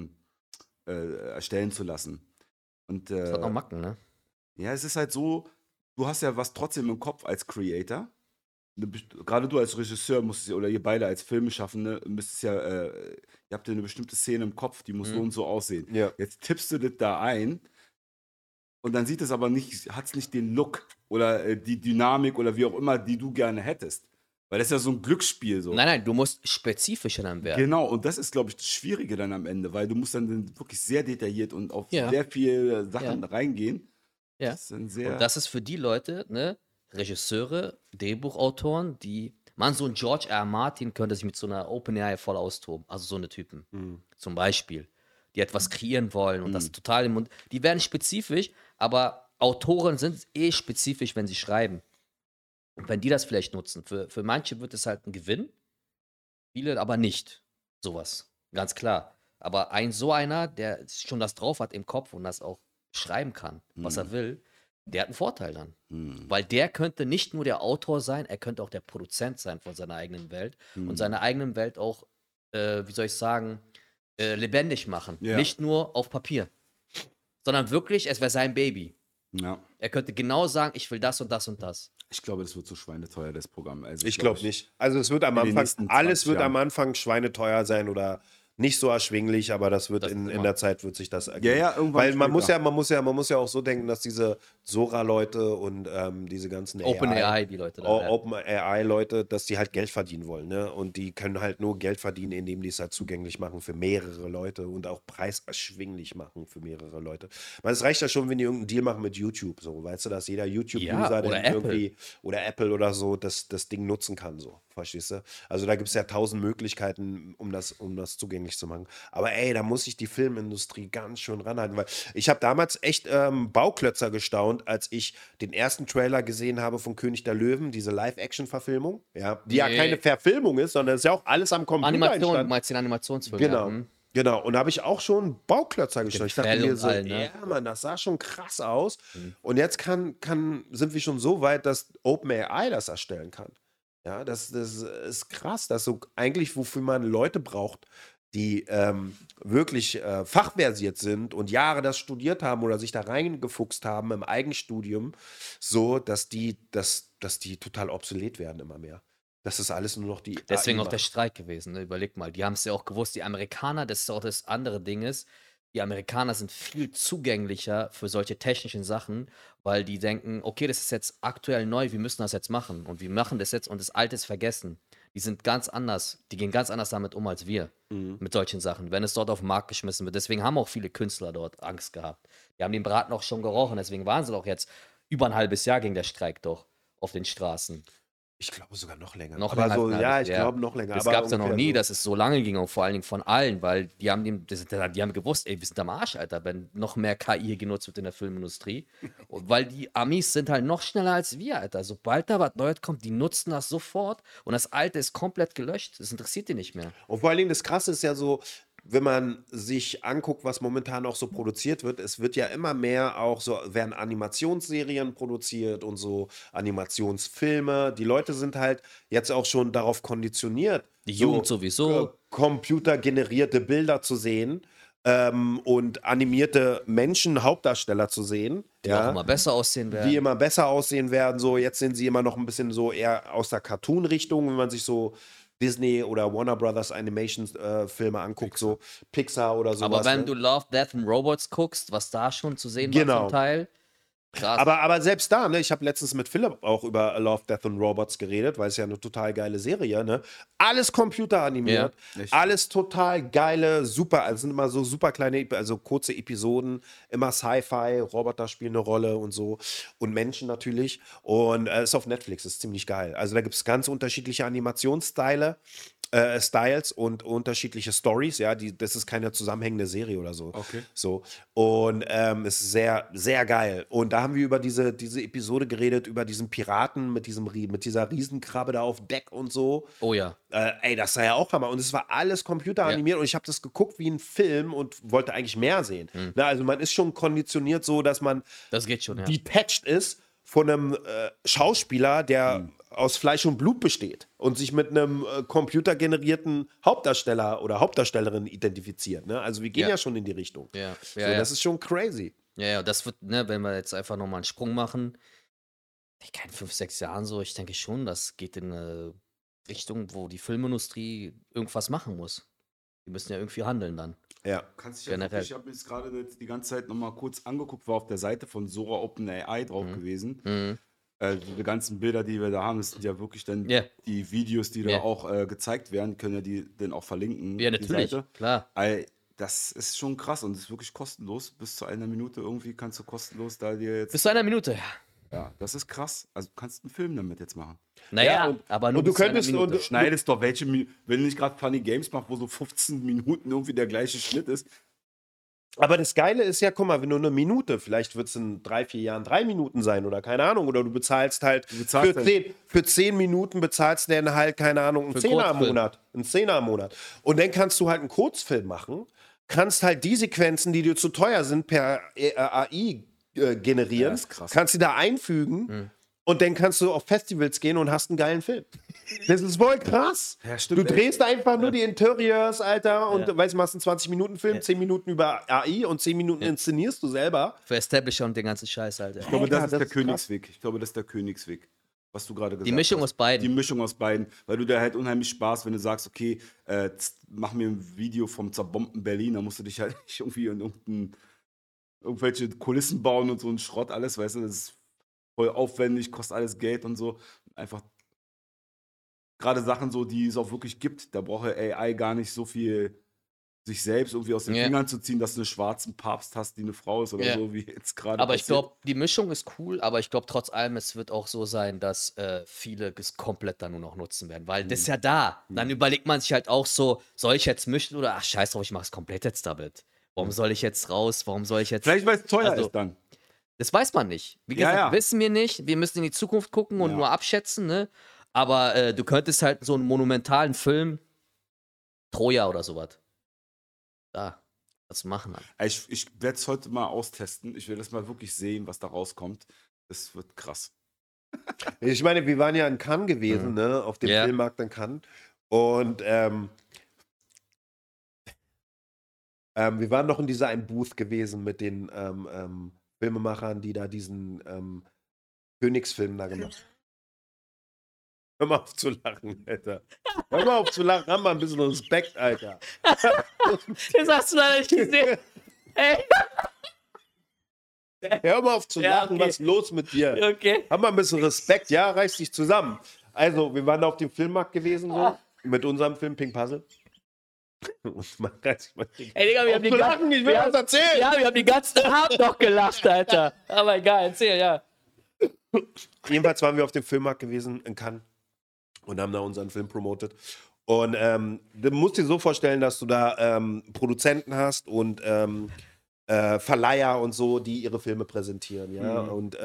erstellen zu lassen. Und Das hat noch Macken, ne? ja, es ist halt so, du hast ja was trotzdem im Kopf als Creator. Gerade du als Regisseur musst oder ihr beide als Filmschaffende müsst ja, ihr habt ja eine bestimmte Szene im Kopf, die muss so und so aussehen. Ja. Jetzt tippst du das da ein und dann sieht es aber nicht, hat es nicht den Look oder die Dynamik oder wie auch immer, die du gerne hättest. Weil das ist ja so ein Glücksspiel so. Nein, du musst spezifischer dann werden. Genau, und das ist, glaube ich, das Schwierige dann am Ende, weil du musst dann wirklich sehr detailliert und auf Ja. sehr viele Sachen reingehen. Ja. Das ist dann sehr. Und das ist für die Leute, ne, Regisseure, Drehbuchautoren, so ein George R. R. Martin könnte sich mit so einer OpenAI voll austoben. Also so eine Typen. Zum Beispiel. die etwas kreieren wollen und das total im Mund. Die werden spezifisch, aber Autoren sind spezifisch, wenn sie schreiben. Und wenn die das vielleicht nutzen, für manche wird es halt ein Gewinn, viele aber nicht. Sowas, ganz klar. Aber so einer, der schon das drauf hat im Kopf und das auch schreiben kann, was er will, der hat einen Vorteil dann. Weil der könnte nicht nur der Autor sein, er könnte auch der Produzent sein von seiner eigenen Welt und seine eigene Welt auch, wie soll ich sagen, lebendig machen. Ja. Nicht nur auf Papier, sondern wirklich, es wäre sein Baby. Ja. Er könnte genau sagen, ich will das und das und das. Ich glaube, das wird so schweineteuer, das Programm. Also Ich glaube nicht. Also es wird am in den Anfang, nächsten alles 20 wird am Jahren. Anfang schweineteuer sein oder nicht so erschwinglich, aber das wird in der Zeit wird sich das ergeben. Ja, irgendwann Weil man später. muss ja auch so denken, dass diese Sora-Leute und diese ganzen OpenAI, die Leute da. Ja. OpenAI-Leute, dass die halt Geld verdienen wollen, ne? Und die können halt nur Geld verdienen, indem die es halt zugänglich machen für mehrere Leute und auch preiserschwinglich machen für mehrere Leute. Weil es reicht ja schon, wenn die irgendeinen Deal machen mit YouTube, so, weißt du, dass jeder YouTube-User, Ja, der oder Apple. irgendwie oder Apple oder so, das Ding nutzen kann, so, verstehst du? Also da gibt es ja 1000 Möglichkeiten, um das zugänglich zu machen. Aber ey, da muss sich die Filmindustrie ganz schön ranhalten, weil ich habe damals echt Bauklötzer gestaunt, als ich den ersten Trailer gesehen habe von König der Löwen, diese Live-Action-Verfilmung, ja, die ja Nee. keine Verfilmung ist, sondern es ist ja auch alles am Computer Animation, du entstanden. meinst den Animationsfilm. Genau. Ja. Hm. Genau, und da habe ich auch schon Bauklötzer gestaunt. Ich dachte Fell mir und so, all, ne? ja, Mann, das sah schon krass aus. Und jetzt sind wir schon so weit, dass OpenAI das erstellen kann. Ja, das ist krass, dass so eigentlich, wofür man Leute braucht, die wirklich fachversiert sind und Jahre das studiert haben oder sich da reingefuchst haben im Eigenstudium, so, dass die total obsolet werden immer mehr. Das ist alles nur noch die Deswegen AI auch der macht. Streik gewesen. Ne? Überleg mal, die haben es ja auch gewusst, die Amerikaner, das ist auch das andere Ding ist, die Amerikaner sind viel zugänglicher für solche technischen Sachen, weil die denken, okay, das ist jetzt aktuell neu, wir müssen das jetzt machen und wir machen das jetzt und das Alte ist vergessen. Die sind ganz anders, die gehen ganz anders damit um als wir, mit solchen Sachen, wenn es dort auf den Markt geschmissen wird. Deswegen haben auch viele Künstler dort Angst gehabt. Die haben den Braten auch schon gerochen, deswegen waren sie doch jetzt über ein halbes Jahr ging der Streik doch auf den Straßen. Ich glaube sogar noch länger. Noch aber länger so, als ein ja, halbes ich Jahr. glaube noch länger. Das aber gab es ja noch ungefähr nie, so. dass es so lange ging und vor allen Dingen von allen, weil die haben, die haben gewusst, ey, wir sind am Arsch, Alter, wenn noch mehr KI genutzt wird in der Filmindustrie. Und weil die Amis sind halt noch schneller als wir, Alter. Sobald da was Neues kommt, die nutzen das sofort und das Alte ist komplett gelöscht. Das interessiert die nicht mehr. Und vor allen Dingen das Krasse ist ja so, wenn man sich anguckt, was momentan auch so produziert wird, es wird ja immer mehr auch so, werden Animationsserien produziert und so Animationsfilme. Die Leute sind halt jetzt auch schon darauf konditioniert, Die Jugend sowieso. computergenerierte Bilder zu sehen und animierte Menschen, Hauptdarsteller zu sehen. Die auch immer besser aussehen werden. Die immer besser aussehen werden. So, jetzt sind sie immer noch ein bisschen so eher aus der Cartoon-Richtung, wenn man sich so Disney oder Warner Brothers Animation-Filme anguckt, so Pixar oder sowas. Aber wenn ne? du Love, Death and Robots guckst, was da schon zu sehen war Genau. zum Teil, krass. Aber selbst da, ne, ich habe letztens mit Philipp auch über Love, Death and Robots geredet, weil es ja eine total geile Serie, ne? Alles computeranimiert, Ja, echt. alles total geile, super, also sind immer so super kleine, also kurze Episoden, immer Sci-Fi, Roboter spielen eine Rolle und so und Menschen natürlich und ist auf Netflix, ist ziemlich geil. Also da gibt es ganz unterschiedliche Animationsstile. Styles und unterschiedliche Stories, ja, das ist keine zusammenhängende Serie oder so. Okay. So. Und es ist sehr, sehr geil. Und da haben wir über diese Episode geredet, über diesen Piraten mit dieser Riesenkrabbe da auf Deck und so. Oh ja. Ey, das war ja auch Hammer. Und es war alles computeranimiert und ich habe das geguckt wie ein Film und wollte eigentlich mehr sehen. Na, also man ist schon konditioniert so, dass man Das geht schon, ja. detached ist von einem Schauspieler, der aus Fleisch und Blut besteht und sich mit einem computergenerierten Hauptdarsteller oder Hauptdarstellerin identifiziert. Ne? Also wir gehen ja. Ja. schon in die Richtung. Ja, So, ja, ja. das ist schon crazy. Ja, das wird, ne, wenn wir jetzt einfach nochmal einen Sprung machen, ich kann 5, 6 Jahren so, ich denke schon, das geht in eine Richtung, wo die Filmindustrie irgendwas machen muss. Die müssen ja irgendwie handeln dann. Ja. Kannst dich Generell. wirklich, ich habe mir jetzt gerade die ganze Zeit nochmal kurz angeguckt, war auf der Seite von Sora OpenAI drauf gewesen. Mhm. Die ganzen Bilder, die wir da haben, das sind ja wirklich dann Ja. die Videos, die da Ja. auch gezeigt werden, können ja die dann auch verlinken. Ja, die natürlich, Seite. klar. Das ist schon krass und ist wirklich kostenlos. Bis zu einer Minute irgendwie kannst du kostenlos da dir jetzt. Bis zu einer Minute, ja. Ja, das ist krass. Also du kannst einen Film damit jetzt machen. Naja, Ja, und- aber nur und du bis zu einer könntest- Minute. und- Schneidest doch wenn du nicht gerade Funny Games machst, wo so 15 Minuten irgendwie der gleiche Schnitt ist, Aber das Geile ist ja, guck mal, wenn du eine Minute, vielleicht wird es in 3, 4 Jahren 3 Minuten sein oder keine Ahnung, oder du bezahlst halt für 10 Minuten bezahlst du dann halt, keine Ahnung, einen Zehner im Monat. Einen Zehner im Monat. Und dann kannst du halt einen Kurzfilm machen, kannst halt die Sequenzen, die dir zu teuer sind, per AI generieren, ist krass. kannst sie da einfügen. Und dann kannst du auf Festivals gehen und hast einen geilen Film. Das ist voll krass. Ja, stimmt, du drehst einfach nur die Interiors, Alter, und weißt du, machst einen 20-Minuten-Film, 10 Minuten über AI und 10 Minuten inszenierst du selber. Für Establisher und den ganzen Scheiß, Alter. Ich glaube, das ist der ist Königsweg. Ich glaube, das ist der Königsweg. Was du gerade gesagt hast. Die Mischung aus beiden. Die Mischung aus beiden. Weil du da halt unheimlich Spaß, wenn du sagst, okay, mach mir ein Video vom zerbombten Berlin, dann musst du dich halt nicht irgendwie in irgendwelche Kulissen bauen und so einen Schrott, alles, weißt du, das ist voll aufwendig, kostet alles Geld und so. Einfach gerade Sachen so, die es auch wirklich gibt, da braucht AI gar nicht so viel sich selbst irgendwie aus den Fingern zu ziehen, dass du einen schwarzen Papst hast, die eine Frau ist oder so, wie jetzt gerade Aber ich glaube, die Mischung ist cool, aber ich glaube trotz allem, es wird auch so sein, dass viele es komplett dann nur noch nutzen werden, weil das ist ja da. Dann überlegt man sich halt auch so, soll ich jetzt mischen oder ach scheiß drauf, ich mach's komplett jetzt damit. Warum soll ich jetzt raus? Warum soll ich jetzt... Vielleicht, weil es teuer ist dann. Das weiß man nicht. Wie gesagt, wissen wir nicht. Wir müssen in die Zukunft gucken und nur abschätzen, ne? Aber du könntest halt so einen monumentalen Film, Troja oder sowas, da was machen. Ich werde es heute mal austesten. Ich will das mal wirklich sehen, was da rauskommt. Das wird krass. Ich meine, wir waren ja in Cannes gewesen, ne? Auf dem Filmmarkt in Cannes. Und wir waren noch in dieser einen Booth gewesen mit den Filmemachern, die da diesen Königsfilm da gemacht haben. Hör mal auf zu lachen, Alter. Hör mal auf zu lachen, haben wir ein bisschen Respekt, Alter. Das hast du leider nicht gesehen. Ey. Hör mal auf zu lachen, was ist los mit dir? Okay. Haben wir ein bisschen Respekt, ja? Reiß dich zusammen. Also, wir waren da auf dem Filmmarkt gewesen, so, mit unserem Film Pink Puzzle. Ey, Digga, wir haben die lachen, ich will was erzählen. Ja, wir haben den ganzen Abend noch gelacht, Alter. Aber egal, erzähl, ja. Jedenfalls waren wir auf dem Filmmarkt gewesen in Cannes und haben da unseren Film promotet. Und du musst dir so vorstellen, dass du da Produzenten hast und Verleiher und so, die ihre Filme präsentieren, ja.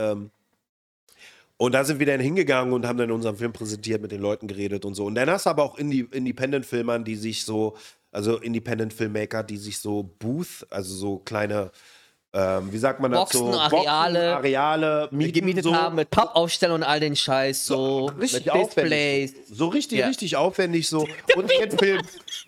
Und da sind wir dann hingegangen und haben dann unseren Film präsentiert, mit den Leuten geredet und so. Und dann hast du aber auch Independent-Filmern, die sich so, also Independent-Filmmaker, die sich so Booth, also so kleine, wie sagt man das so? Areale gemietet so haben mit Pappaufstellung und all den Scheiß, so richtig mit Displays. So richtig aufwendig so. Und den Film.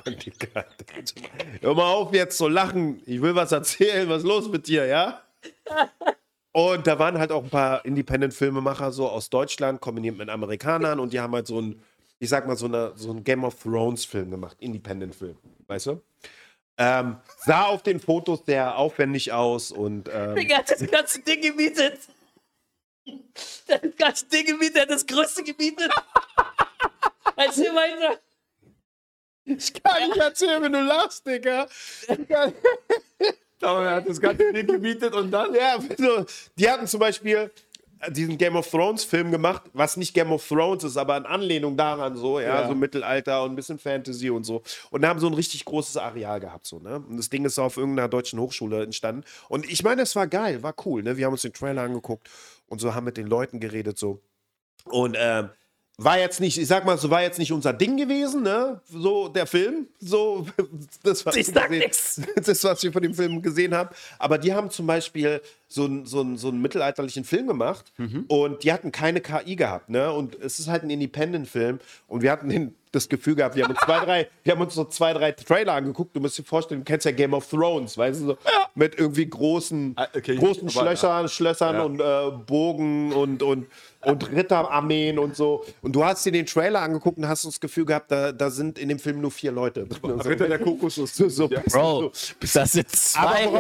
Hör mal auf jetzt zu lachen. Ich will was erzählen. Was ist los mit dir, ja? Und da waren halt auch ein paar Independent-Filmemacher so aus Deutschland, kombiniert mit Amerikanern. Und die haben halt so ein, ich sag mal, so ein Game of Thrones-Film gemacht. Independent-Film. Weißt du? Sah auf den Fotos sehr aufwendig aus und Digga, das ganze Ding gemietet. Das ganze Ding gemietet, das größte gemietet. Erzähl weiter. Ich kann nicht erzählen, wenn du lachst, Digga. Aber er hat das ganze Ding gemietet und dann? Ja, so, die hatten zum Beispiel diesen Game of Thrones Film gemacht, was nicht Game of Thrones ist, aber in Anlehnung daran so, ja, so Mittelalter und ein bisschen Fantasy und so. Und da haben so ein richtig großes Areal gehabt, so, ne? Und das Ding ist auf irgendeiner deutschen Hochschule entstanden. Und ich meine, es war geil, war cool, ne? Wir haben uns den Trailer angeguckt und so haben mit den Leuten geredet, so. Und, war jetzt nicht, ich sag mal, so war jetzt nicht unser Ding gewesen, ne? So der Film, so das, was wir von dem Film gesehen haben. Aber die haben zum Beispiel so einen mittelalterlichen Film gemacht und die hatten keine KI gehabt, ne? Und es ist halt ein Independent-Film und wir hatten das Gefühl gehabt, wir haben uns so 2, 3 Trailer angeguckt. Du musst dir vorstellen, du kennst ja Game of Thrones, weißt du, so mit irgendwie großen Schlössern und Bogen und Ritterarmeen und so. Und du hast dir den Trailer angeguckt und hast das Gefühl gehabt, da sind in dem Film nur 4 Leute. Ritter der Kokosnuss. Bro, das sind 2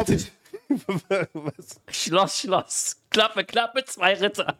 Was? Schloss. Klappe, 2 Ritter.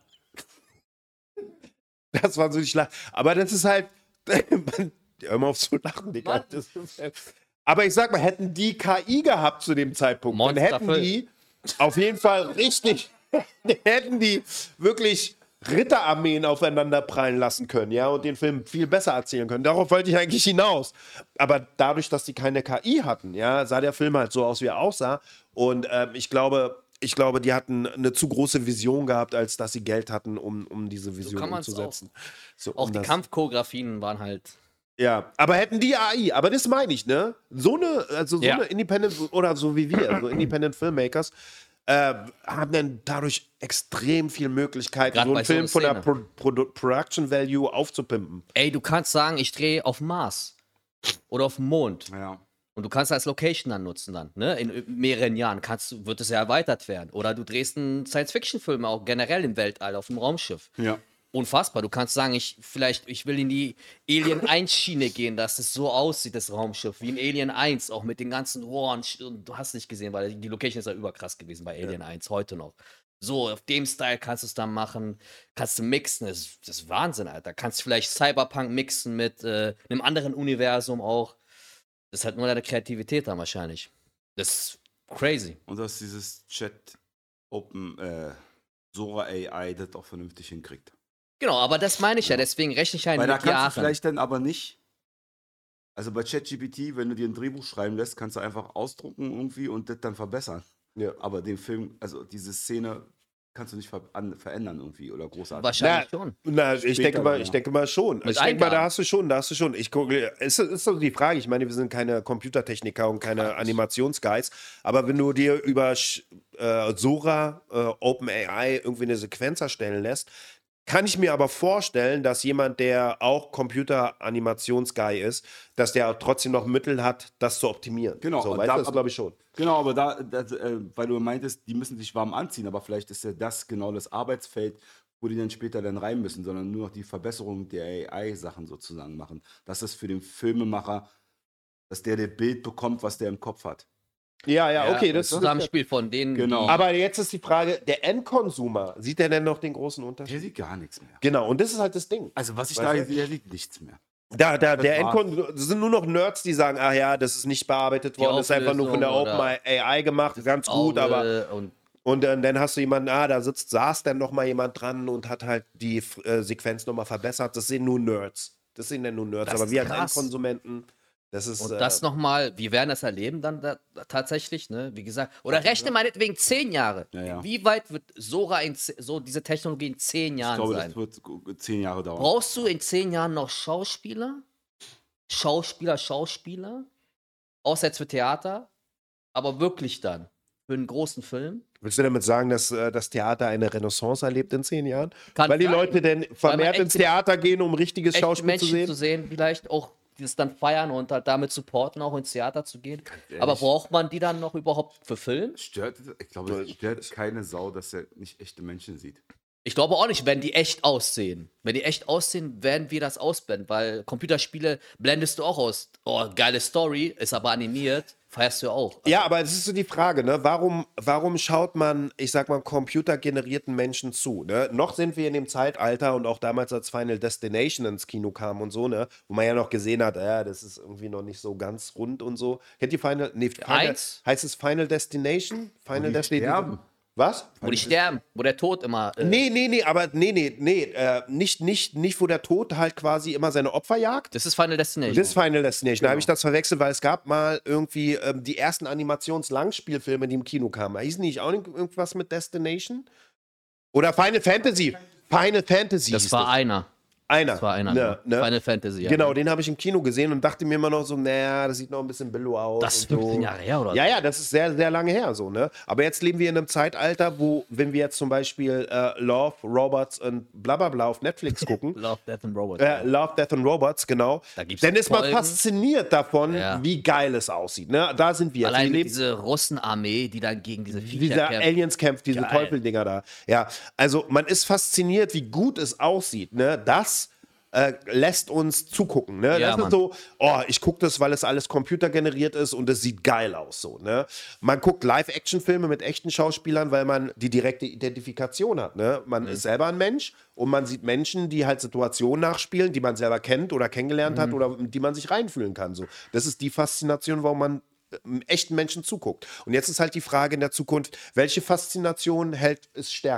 Das war so nicht schlecht. Aber das ist halt. Hör mal auf zu lachen, Digga. Aber ich sag mal, hätten die KI gehabt zu dem Zeitpunkt, dann hätten die auf jeden Fall richtig. Hätten die wirklich Ritterarmeen aufeinander prallen lassen können, ja, und den Film viel besser erzählen können. Darauf wollte ich eigentlich hinaus. Aber dadurch, dass die keine KI hatten, ja, sah der Film halt so aus, wie er aussah. Und ich glaube, die hatten eine zu große Vision gehabt, als dass sie Geld hatten, um diese Vision kann man's umzusetzen. So, Auch die Kampfchoreografien waren halt. Ja, aber hätten die AI, aber das meine ich, ne? So eine Independent oder so wie wir, so Independent Filmmakers, haben dann dadurch extrem viel Möglichkeiten, Grad so bei einen so Film einer von der Szene. Production Value aufzupimpen. Ey, du kannst sagen, ich drehe auf dem Mars oder auf dem Mond. Ja. Und du kannst als Location dann nutzen dann, ne? In mehreren Jahren wird es ja erweitert werden. Oder du drehst einen Science-Fiction-Film auch generell im Weltall auf dem Raumschiff. Ja. Unfassbar. Du kannst sagen, ich will in die Alien 1 Schiene gehen, dass es so aussieht, das Raumschiff, wie in Alien 1, auch mit den ganzen Rohren. Und du hast nicht gesehen, weil die Location ist ja überkrass gewesen bei Alien 1, heute noch. So, auf dem Style kannst du es dann machen, kannst du mixen, das ist Wahnsinn, Alter. Kannst vielleicht Cyberpunk mixen mit einem anderen Universum auch. Das ist halt nur deine Kreativität dann wahrscheinlich. Das ist crazy. Und dass dieses Chat Open Sora AI das auch vernünftig hinkriegt. Genau, aber das meine ich ja, deswegen rechne ich ja Weil da mit kannst Jahren. du vielleicht dann aber nicht. Also bei ChatGPT, wenn du dir ein Drehbuch schreiben lässt, kannst du einfach ausdrucken irgendwie und das dann verbessern. Ja. Aber den Film, also diese Szene, kannst du nicht verändern irgendwie oder großartig. Wahrscheinlich schon. Na, ich denke mal schon. Mit Ich denke mal, da Eingaben. hast du schon. Ich gucke, ist so die Frage. Ich meine, wir sind keine Computertechniker und keine Animationsguys. Aber wenn du dir über Sora, OpenAI irgendwie eine Sequenz erstellen lässt, kann ich mir aber vorstellen, dass jemand, der auch Computer-Animations-Guy ist, dass der trotzdem noch Mittel hat, das zu optimieren. Genau, So, und weißt da- du, das glaube ich schon. Genau, aber weil du meintest, die müssen sich warm anziehen, aber vielleicht ist ja das genau das Arbeitsfeld, wo die dann später dann rein müssen, sondern nur noch die Verbesserung der AI-Sachen sozusagen machen. Das ist für den Filmemacher, dass der Bild bekommt, was der im Kopf hat. Ja, okay. Das Zusammenspiel von denen. Genau. aber jetzt ist die Frage, der Endkonsumer, sieht der denn noch den großen Der Unterschied? sieht gar nichts mehr. Genau, und das ist halt das Ding. Also was ich Weißt da du? sehe, der sieht nichts mehr. Der war's. Endkonsumer, das sind nur noch Nerds, die sagen, ach ja, das ist nicht bearbeitet worden, das ist einfach nur von der Auflösung oder OpenAI gemacht, ganz gut, aber und dann hast du jemanden, saß dann noch mal jemand dran und hat halt die Sequenz noch mal verbessert. Das sind nur Nerds. Das sind dann nur Nerds, Das aber ist wir als krass. Endkonsumenten, das ist Und das nochmal, wir werden das erleben dann tatsächlich, ne? Wie gesagt. Oder rechne meinetwegen 10 Jahre. Ja. Wie weit wird Sora diese Technologie in 10 Ich Jahren glaube, sein? das wird 10 Jahre dauern. Brauchst du in 10 Jahren noch Schauspieler? Schauspieler? Außer jetzt für Theater? Aber wirklich dann. Für einen großen Film? Willst du damit sagen, dass das Theater eine Renaissance erlebt in 10 Jahren? Kann Weil die sein. Leute denn vermehrt echt- ins Theater gehen, um richtiges Echte Schauspiel Menschen zu sehen? vielleicht auch das dann feiern und halt damit supporten, auch ins Theater zu gehen. ehrlich. Aber braucht man die dann noch überhaupt für Film? Ich glaube, es stört keine Sau, dass er nicht echte Menschen sieht. Ich glaube auch nicht, wenn die echt aussehen. Wenn die echt aussehen, werden wir das ausblenden, weil Computerspiele blendest du auch aus. Oh, geile Story, ist aber animiert, feierst du auch. Ja, aber es ist so die Frage, ne? Warum schaut man, ich sag mal, computergenerierten Menschen zu? Ne? Noch sind wir in dem Zeitalter und auch damals, als Final Destination ins Kino kam und so, ne? Wo man ja noch gesehen hat, das ist irgendwie noch nicht so ganz rund und so. Kennt ihr Final? Nee, Eins? heißt es Final Destination? Final Destination. sterben. Was? Wo die sterben, wo der Tod immer. Nee, nicht, wo der Tod halt quasi immer seine Opfer jagt. Das ist Final Destination. Das ist Final Destination. Da habe ich das verwechselt, weil es gab mal irgendwie die ersten Animations-Langspielfilme, die im Kino kamen. Hießen die nicht auch irgendwas mit Destination? Oder Final Fantasy. Final Fantasy. Das hieß war einer. einer. Das war einer. Ne, ne? Final Fantasy. Ja. Genau, den habe ich im Kino gesehen und dachte mir immer noch so, naja, das sieht noch ein bisschen billo aus. Das ist und 15 so. Jahre her, oder? Ja, das ist sehr, sehr lange her, so, ne? Aber jetzt leben wir in einem Zeitalter, wo, wenn wir jetzt zum Beispiel Love, Robots und blablabla auf Netflix gucken, Love, Death and Robots. Love, Death and Robots, genau, Da gibt's dann ist man Folgen. fasziniert davon, Ja. wie geil es aussieht, ne? Da sind wir. Allein wir leben, diese Russenarmee, die dann gegen diese Viecher dieser kämpft. Aliens kämpft, diese Geil. Teufeldinger da. Ja, also man ist fasziniert, wie gut es aussieht, ne? Das lässt uns zugucken, ne? Ja, Das ist Mann. so, ich gucke das, weil es alles computergeneriert ist und es sieht geil aus, so, ne? Man guckt Live-Action-Filme mit echten Schauspielern, weil man die direkte Identifikation hat, ne? Man ist selber ein Mensch und man sieht Menschen, die halt Situationen nachspielen, die man selber kennt oder kennengelernt hat oder in die man sich reinfühlen kann, so. Das ist die Faszination, warum man echten Menschen zuguckt. Und jetzt ist halt die Frage in der Zukunft, welche Faszination hält es stärker?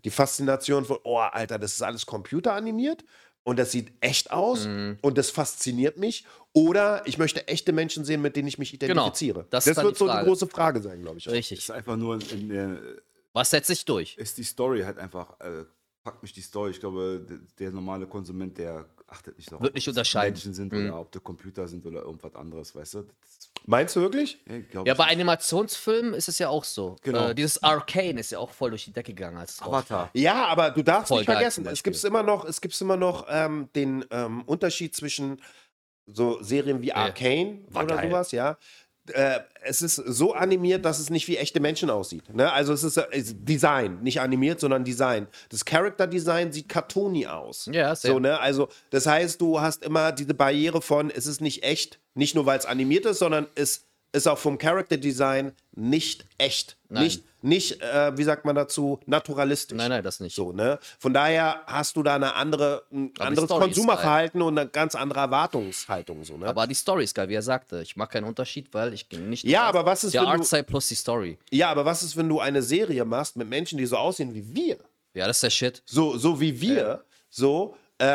Die Faszination von, oh, Alter, das ist alles computeranimiert und das sieht echt aus und das fasziniert mich. Oder ich möchte echte Menschen sehen, mit denen ich mich identifiziere. das ist dann wird die so die Frage. große Frage sein, glaube ich. auch. Richtig. Ist einfach nur Was setzt sich durch? ist die Story halt einfach, packt mich die Story. Ich glaube, der normale Konsument, der achtet nicht darauf, Wird nicht ob es unterscheiden. Menschen sind oder ob das Computer sind oder irgendwas anderes, weißt du? Meinst du wirklich? Glaub Ja, ich bei nicht. Animationsfilmen ist es ja auch so. Genau. Dieses Arcane ist ja auch voll durch die Decke gegangen. Als es rauskam. Avatar. Ja, aber du darfst Voll nicht geil vergessen, zum es gibt immer noch den Unterschied zwischen so Serien wie Arcane war oder geil. sowas, ja. Es ist so animiert, dass es nicht wie echte Menschen aussieht. Ne? Also es ist Design, nicht animiert, sondern Design. Das Character-Design sieht cartoony aus. Ja, sehr. So, ne? Also das heißt, du hast immer diese Barriere von, es ist nicht echt, nicht nur weil es animiert ist, sondern es ist auch vom Character-Design nicht echt. Nein. Nicht wie sagt man dazu, naturalistisch. Nein, das nicht. So, ne? Von daher hast du da ein anderes Story ist Konsumerverhalten und eine ganz andere Erwartungshaltung. So, ne? Aber die Story ist geil, wie er sagte. Ich mache keinen Unterschied, weil ich nicht. Ja, aber was ist, der wenn du- Artstyle plus die Story. Ja, aber was ist, wenn du eine Serie machst mit Menschen, die so aussehen wie wir? Ja, das ist der Shit. So wie wir. So,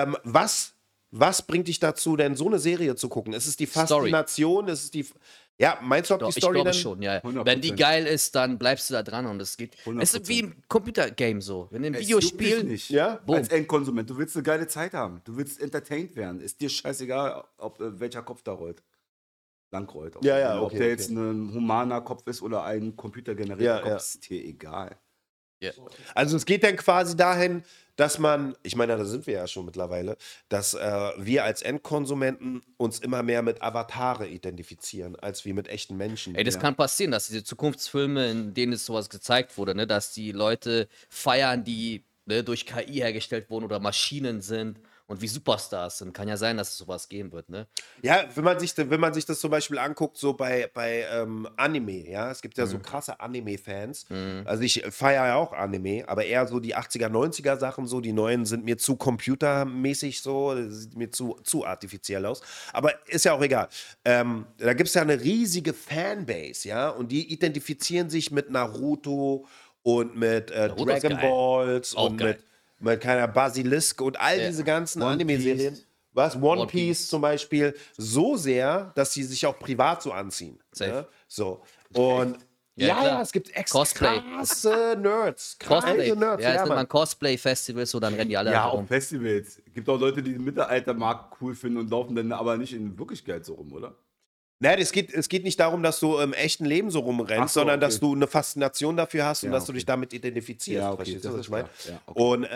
was bringt dich dazu, denn so eine Serie zu gucken? Ist es die Faszination? Ist es die. Ja, meinst du, ob Doch, die ich Story glaube dann. schon, ja. 100%. Wenn die geil ist, dann bleibst du da dran und es geht. Es ist 100%. wie ein Computergame so. Wenn du ein Es Videospiel. juckt dich nicht. Ja? Boom. Als Endkonsument. Du willst eine geile Zeit haben. Du willst entertained werden. Ist dir scheißegal, ob welcher Kopf da rollt. Lang rollt. Ja, ja, Ob okay, der okay. jetzt ein humaner Kopf ist oder ein computergenerierter Ja, Kopf, ja. ist dir egal. Ja. Also es geht dann quasi dahin, dass man, ich meine, da sind wir ja schon mittlerweile, dass wir als Endkonsumenten uns immer mehr mit Avatare identifizieren, als wie mit echten Menschen. Ey, das kann passieren, dass diese Zukunftsfilme, in denen es sowas gezeigt wurde, ne, dass die Leute feiern, die durch KI hergestellt wurden oder Maschinen sind und wie Superstars sind. Kann ja sein, dass es sowas geben wird, ne? Ja, wenn man sich das zum Beispiel anguckt, so bei Anime, ja, es gibt ja so krasse Anime-Fans. Also ich feiere ja auch Anime, aber eher so die 80er, 90er Sachen, so die neuen sind mir zu computermäßig so, das sieht mir zu artifiziell aus. Aber ist ja auch egal. Da gibt es ja eine riesige Fanbase, ja, und die identifizieren sich mit Naruto und mit Naruto ist Dragon geil. Balls Auch und geil. mit keiner Basilisk und all diese ganzen One Anime-Serien. Piece. Was? One One Piece Piece. zum Beispiel so sehr, dass sie sich auch privat so anziehen. Safe. Ne? So. Und Ja, ja, klar. es gibt extra Cosplay. krasse Nerds. Cosplay. Krasse Nerds. Ja, es Ja, nennt man Mann. Cosplay-Festivals, so dann rennen die alle Ja, rum. auch Festivals. Gibt auch Leute, die den Mittelaltermarkt cool finden und laufen dann aber nicht in Wirklichkeit so rum, oder? Naja, es geht nicht darum, dass du im echten Leben so rumrennst, Ach so, sondern okay. dass du eine Faszination dafür hast und Ja, dass du okay. dich damit identifizierst. Ja, okay, Verstehst du, das was ist ich meine? klar. Ja, okay.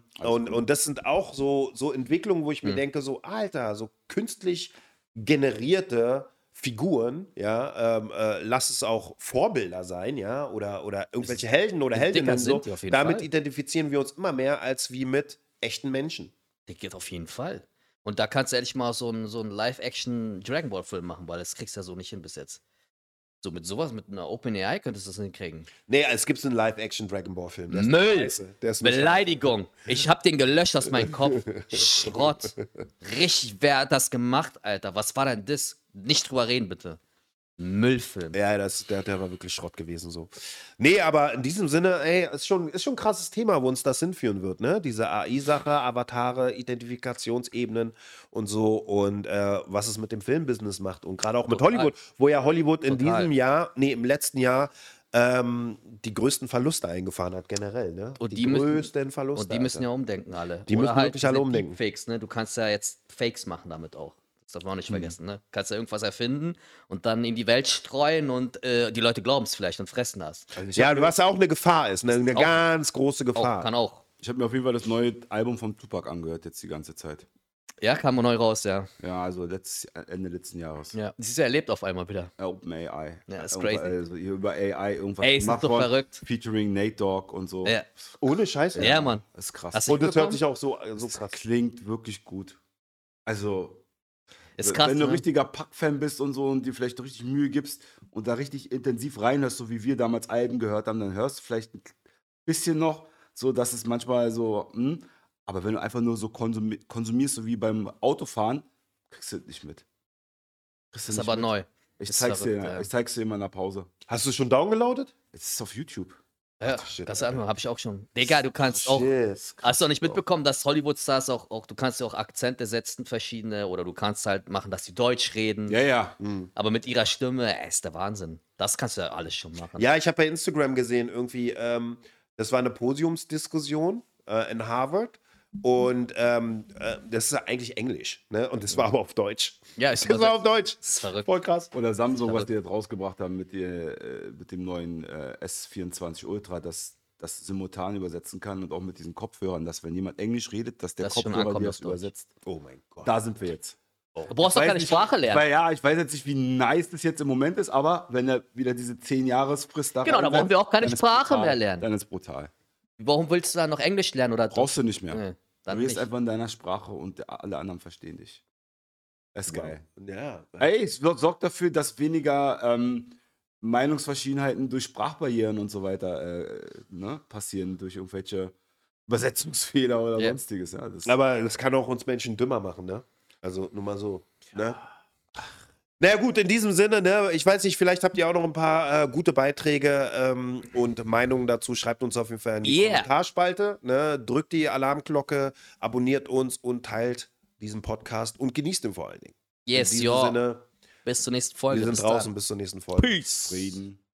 Und das sind auch so Entwicklungen, wo ich mir denke, so, Alter, so künstlich generierte Figuren, ja, lass es auch Vorbilder sein, ja, oder irgendwelche Helden oder dicker Heldinnen, so, sind die auf jeden damit Fall. identifizieren wir uns immer mehr als wie mit echten Menschen. Das geht auf jeden Fall. Und da kannst du ehrlich mal so einen Live-Action-Dragon Ball-Film machen, weil das kriegst du ja so nicht hin bis jetzt. So mit sowas, mit einer OpenAI könntest du das hinkriegen. Nee, es gibt einen Live-Action-Dragon Ball-Film. Der ist Müll! scheiße. Der ist nur Beleidigung! Ich hab den gelöscht aus meinem Kopf. Schrott. Richtig, wer hat das gemacht, Alter? Was war denn das? Nicht drüber reden, bitte. Müllfilm. Ja, der war wirklich Schrott gewesen so. Nee, aber in diesem Sinne, ey, ist schon ein krasses Thema, wo uns das hinführen wird, ne? Diese AI-Sache, Avatare, Identifikationsebenen und so und was es mit dem Filmbusiness macht und gerade auch mit Total. Hollywood, wo ja Hollywood in Total. diesem Jahr, im letzten Jahr die größten Verluste eingefahren hat generell, ne? Und die die müssen- größten Verluste. Und die müssen Alter. ja umdenken alle. Die müssen wirklich alle diese umdenken. Deepfakes, ne? Du kannst ja jetzt Fakes machen damit auch. Das darf man auch nicht vergessen, ne? Kannst ja irgendwas erfinden und dann in die Welt streuen und die Leute glauben es vielleicht und fressen das. Also ich Ja, hab was auch eine Gefahr ist, ne? Eine Auch- ganz große Auch, Gefahr. kann auch. Ich habe mir auf jeden Fall das neue Album von Tupac angehört jetzt die ganze Zeit. Ja, kam neu raus, ja. Ja, also Ende letzten Jahres. Ja. Sie ist ja erlebt auf einmal wieder. OpenAI. Ja, ist Irgendwas- crazy. Also hier über AI irgendwas Ey, ist gemacht doch worden, verrückt. Featuring Nate Dogg und so. Ja, Ohne Scheiße. ja Mann. Das ist krass. Hast du Und das hört mitbekommen? sich auch so Das krass. klingt wirklich gut. Also, Ist krass, wenn du ne? richtiger Pack-Fan bist und so und dir vielleicht richtig Mühe gibst und da richtig intensiv reinhörst, so wie wir damals Alben gehört haben, dann hörst du vielleicht ein bisschen noch, so dass es manchmal so, aber wenn du einfach nur so konsumierst, so wie beim Autofahren, kriegst du das nicht mit. Kriegst du Ist nicht aber mit. neu. Ich Ist zeig's dir, verrückt, ja. ich zeig's dir immer in der Pause. Hast du es schon downgeloadet? Es ist auf YouTube. Ja, shit, das Alter. habe ich auch schon. Digga, du kannst auch. Shit. Hast du auch nicht mitbekommen, dass Hollywood-Stars auch, du kannst ja auch Akzente setzen, verschiedene, oder du kannst halt machen, dass sie Deutsch reden, Ja, ja. aber mit ihrer Stimme, ist der Wahnsinn. Das kannst du ja alles schon machen. Ja, ich habe bei Instagram gesehen, irgendwie, das war eine Podiumsdiskussion in Harvard. Und das ist ja eigentlich Englisch, ne? Und das war aber auf Deutsch. Ja, ist Das war auf Deutsch. Das ist verrückt. Voll krass. Oder Samsung, was Verrückt. die jetzt rausgebracht haben mit dem neuen S24 Ultra, das simultan übersetzen kann und auch mit diesen Kopfhörern, dass wenn jemand Englisch redet, dass der Das schon Kopfhörer ankommt dir auf das Deutsch. übersetzt. Oh mein Gott. Da sind wir jetzt. Du brauchst doch keine Sprache lernen. Ich weiß jetzt nicht, wie nice das jetzt im Moment ist, aber wenn er wieder diese 10-Jahresfrist da Genau, da reinsetzt, brauchen wir auch keine dann ist Sprache brutal. mehr lernen. Dann ist brutal. Warum willst du dann noch Englisch lernen oder Brauchst du nicht mehr. Nee, Du dann redest nicht. einfach in deiner Sprache und alle anderen verstehen dich. Das ist geil. Ja. Ey, es sorgt dafür, dass weniger Meinungsverschiedenheiten durch Sprachbarrieren und so weiter passieren, durch irgendwelche Übersetzungsfehler oder Ja. sonstiges. Ja, Aber das kann auch uns Menschen dümmer machen, ne? Also nur mal so. Ne? Naja gut, in diesem Sinne, ne, ich weiß nicht, vielleicht habt ihr auch noch ein paar gute Beiträge und Meinungen dazu. Schreibt uns auf jeden Fall in die Kommentarspalte. Ne? Drückt die Alarmglocke, abonniert uns und teilt diesen Podcast und genießt ihn vor allen Dingen. Yes, in diesem ja. Sinne, Bis zur nächsten Folge. wir sind Bis draußen. dann. Bis zur nächsten Folge. Peace. Frieden.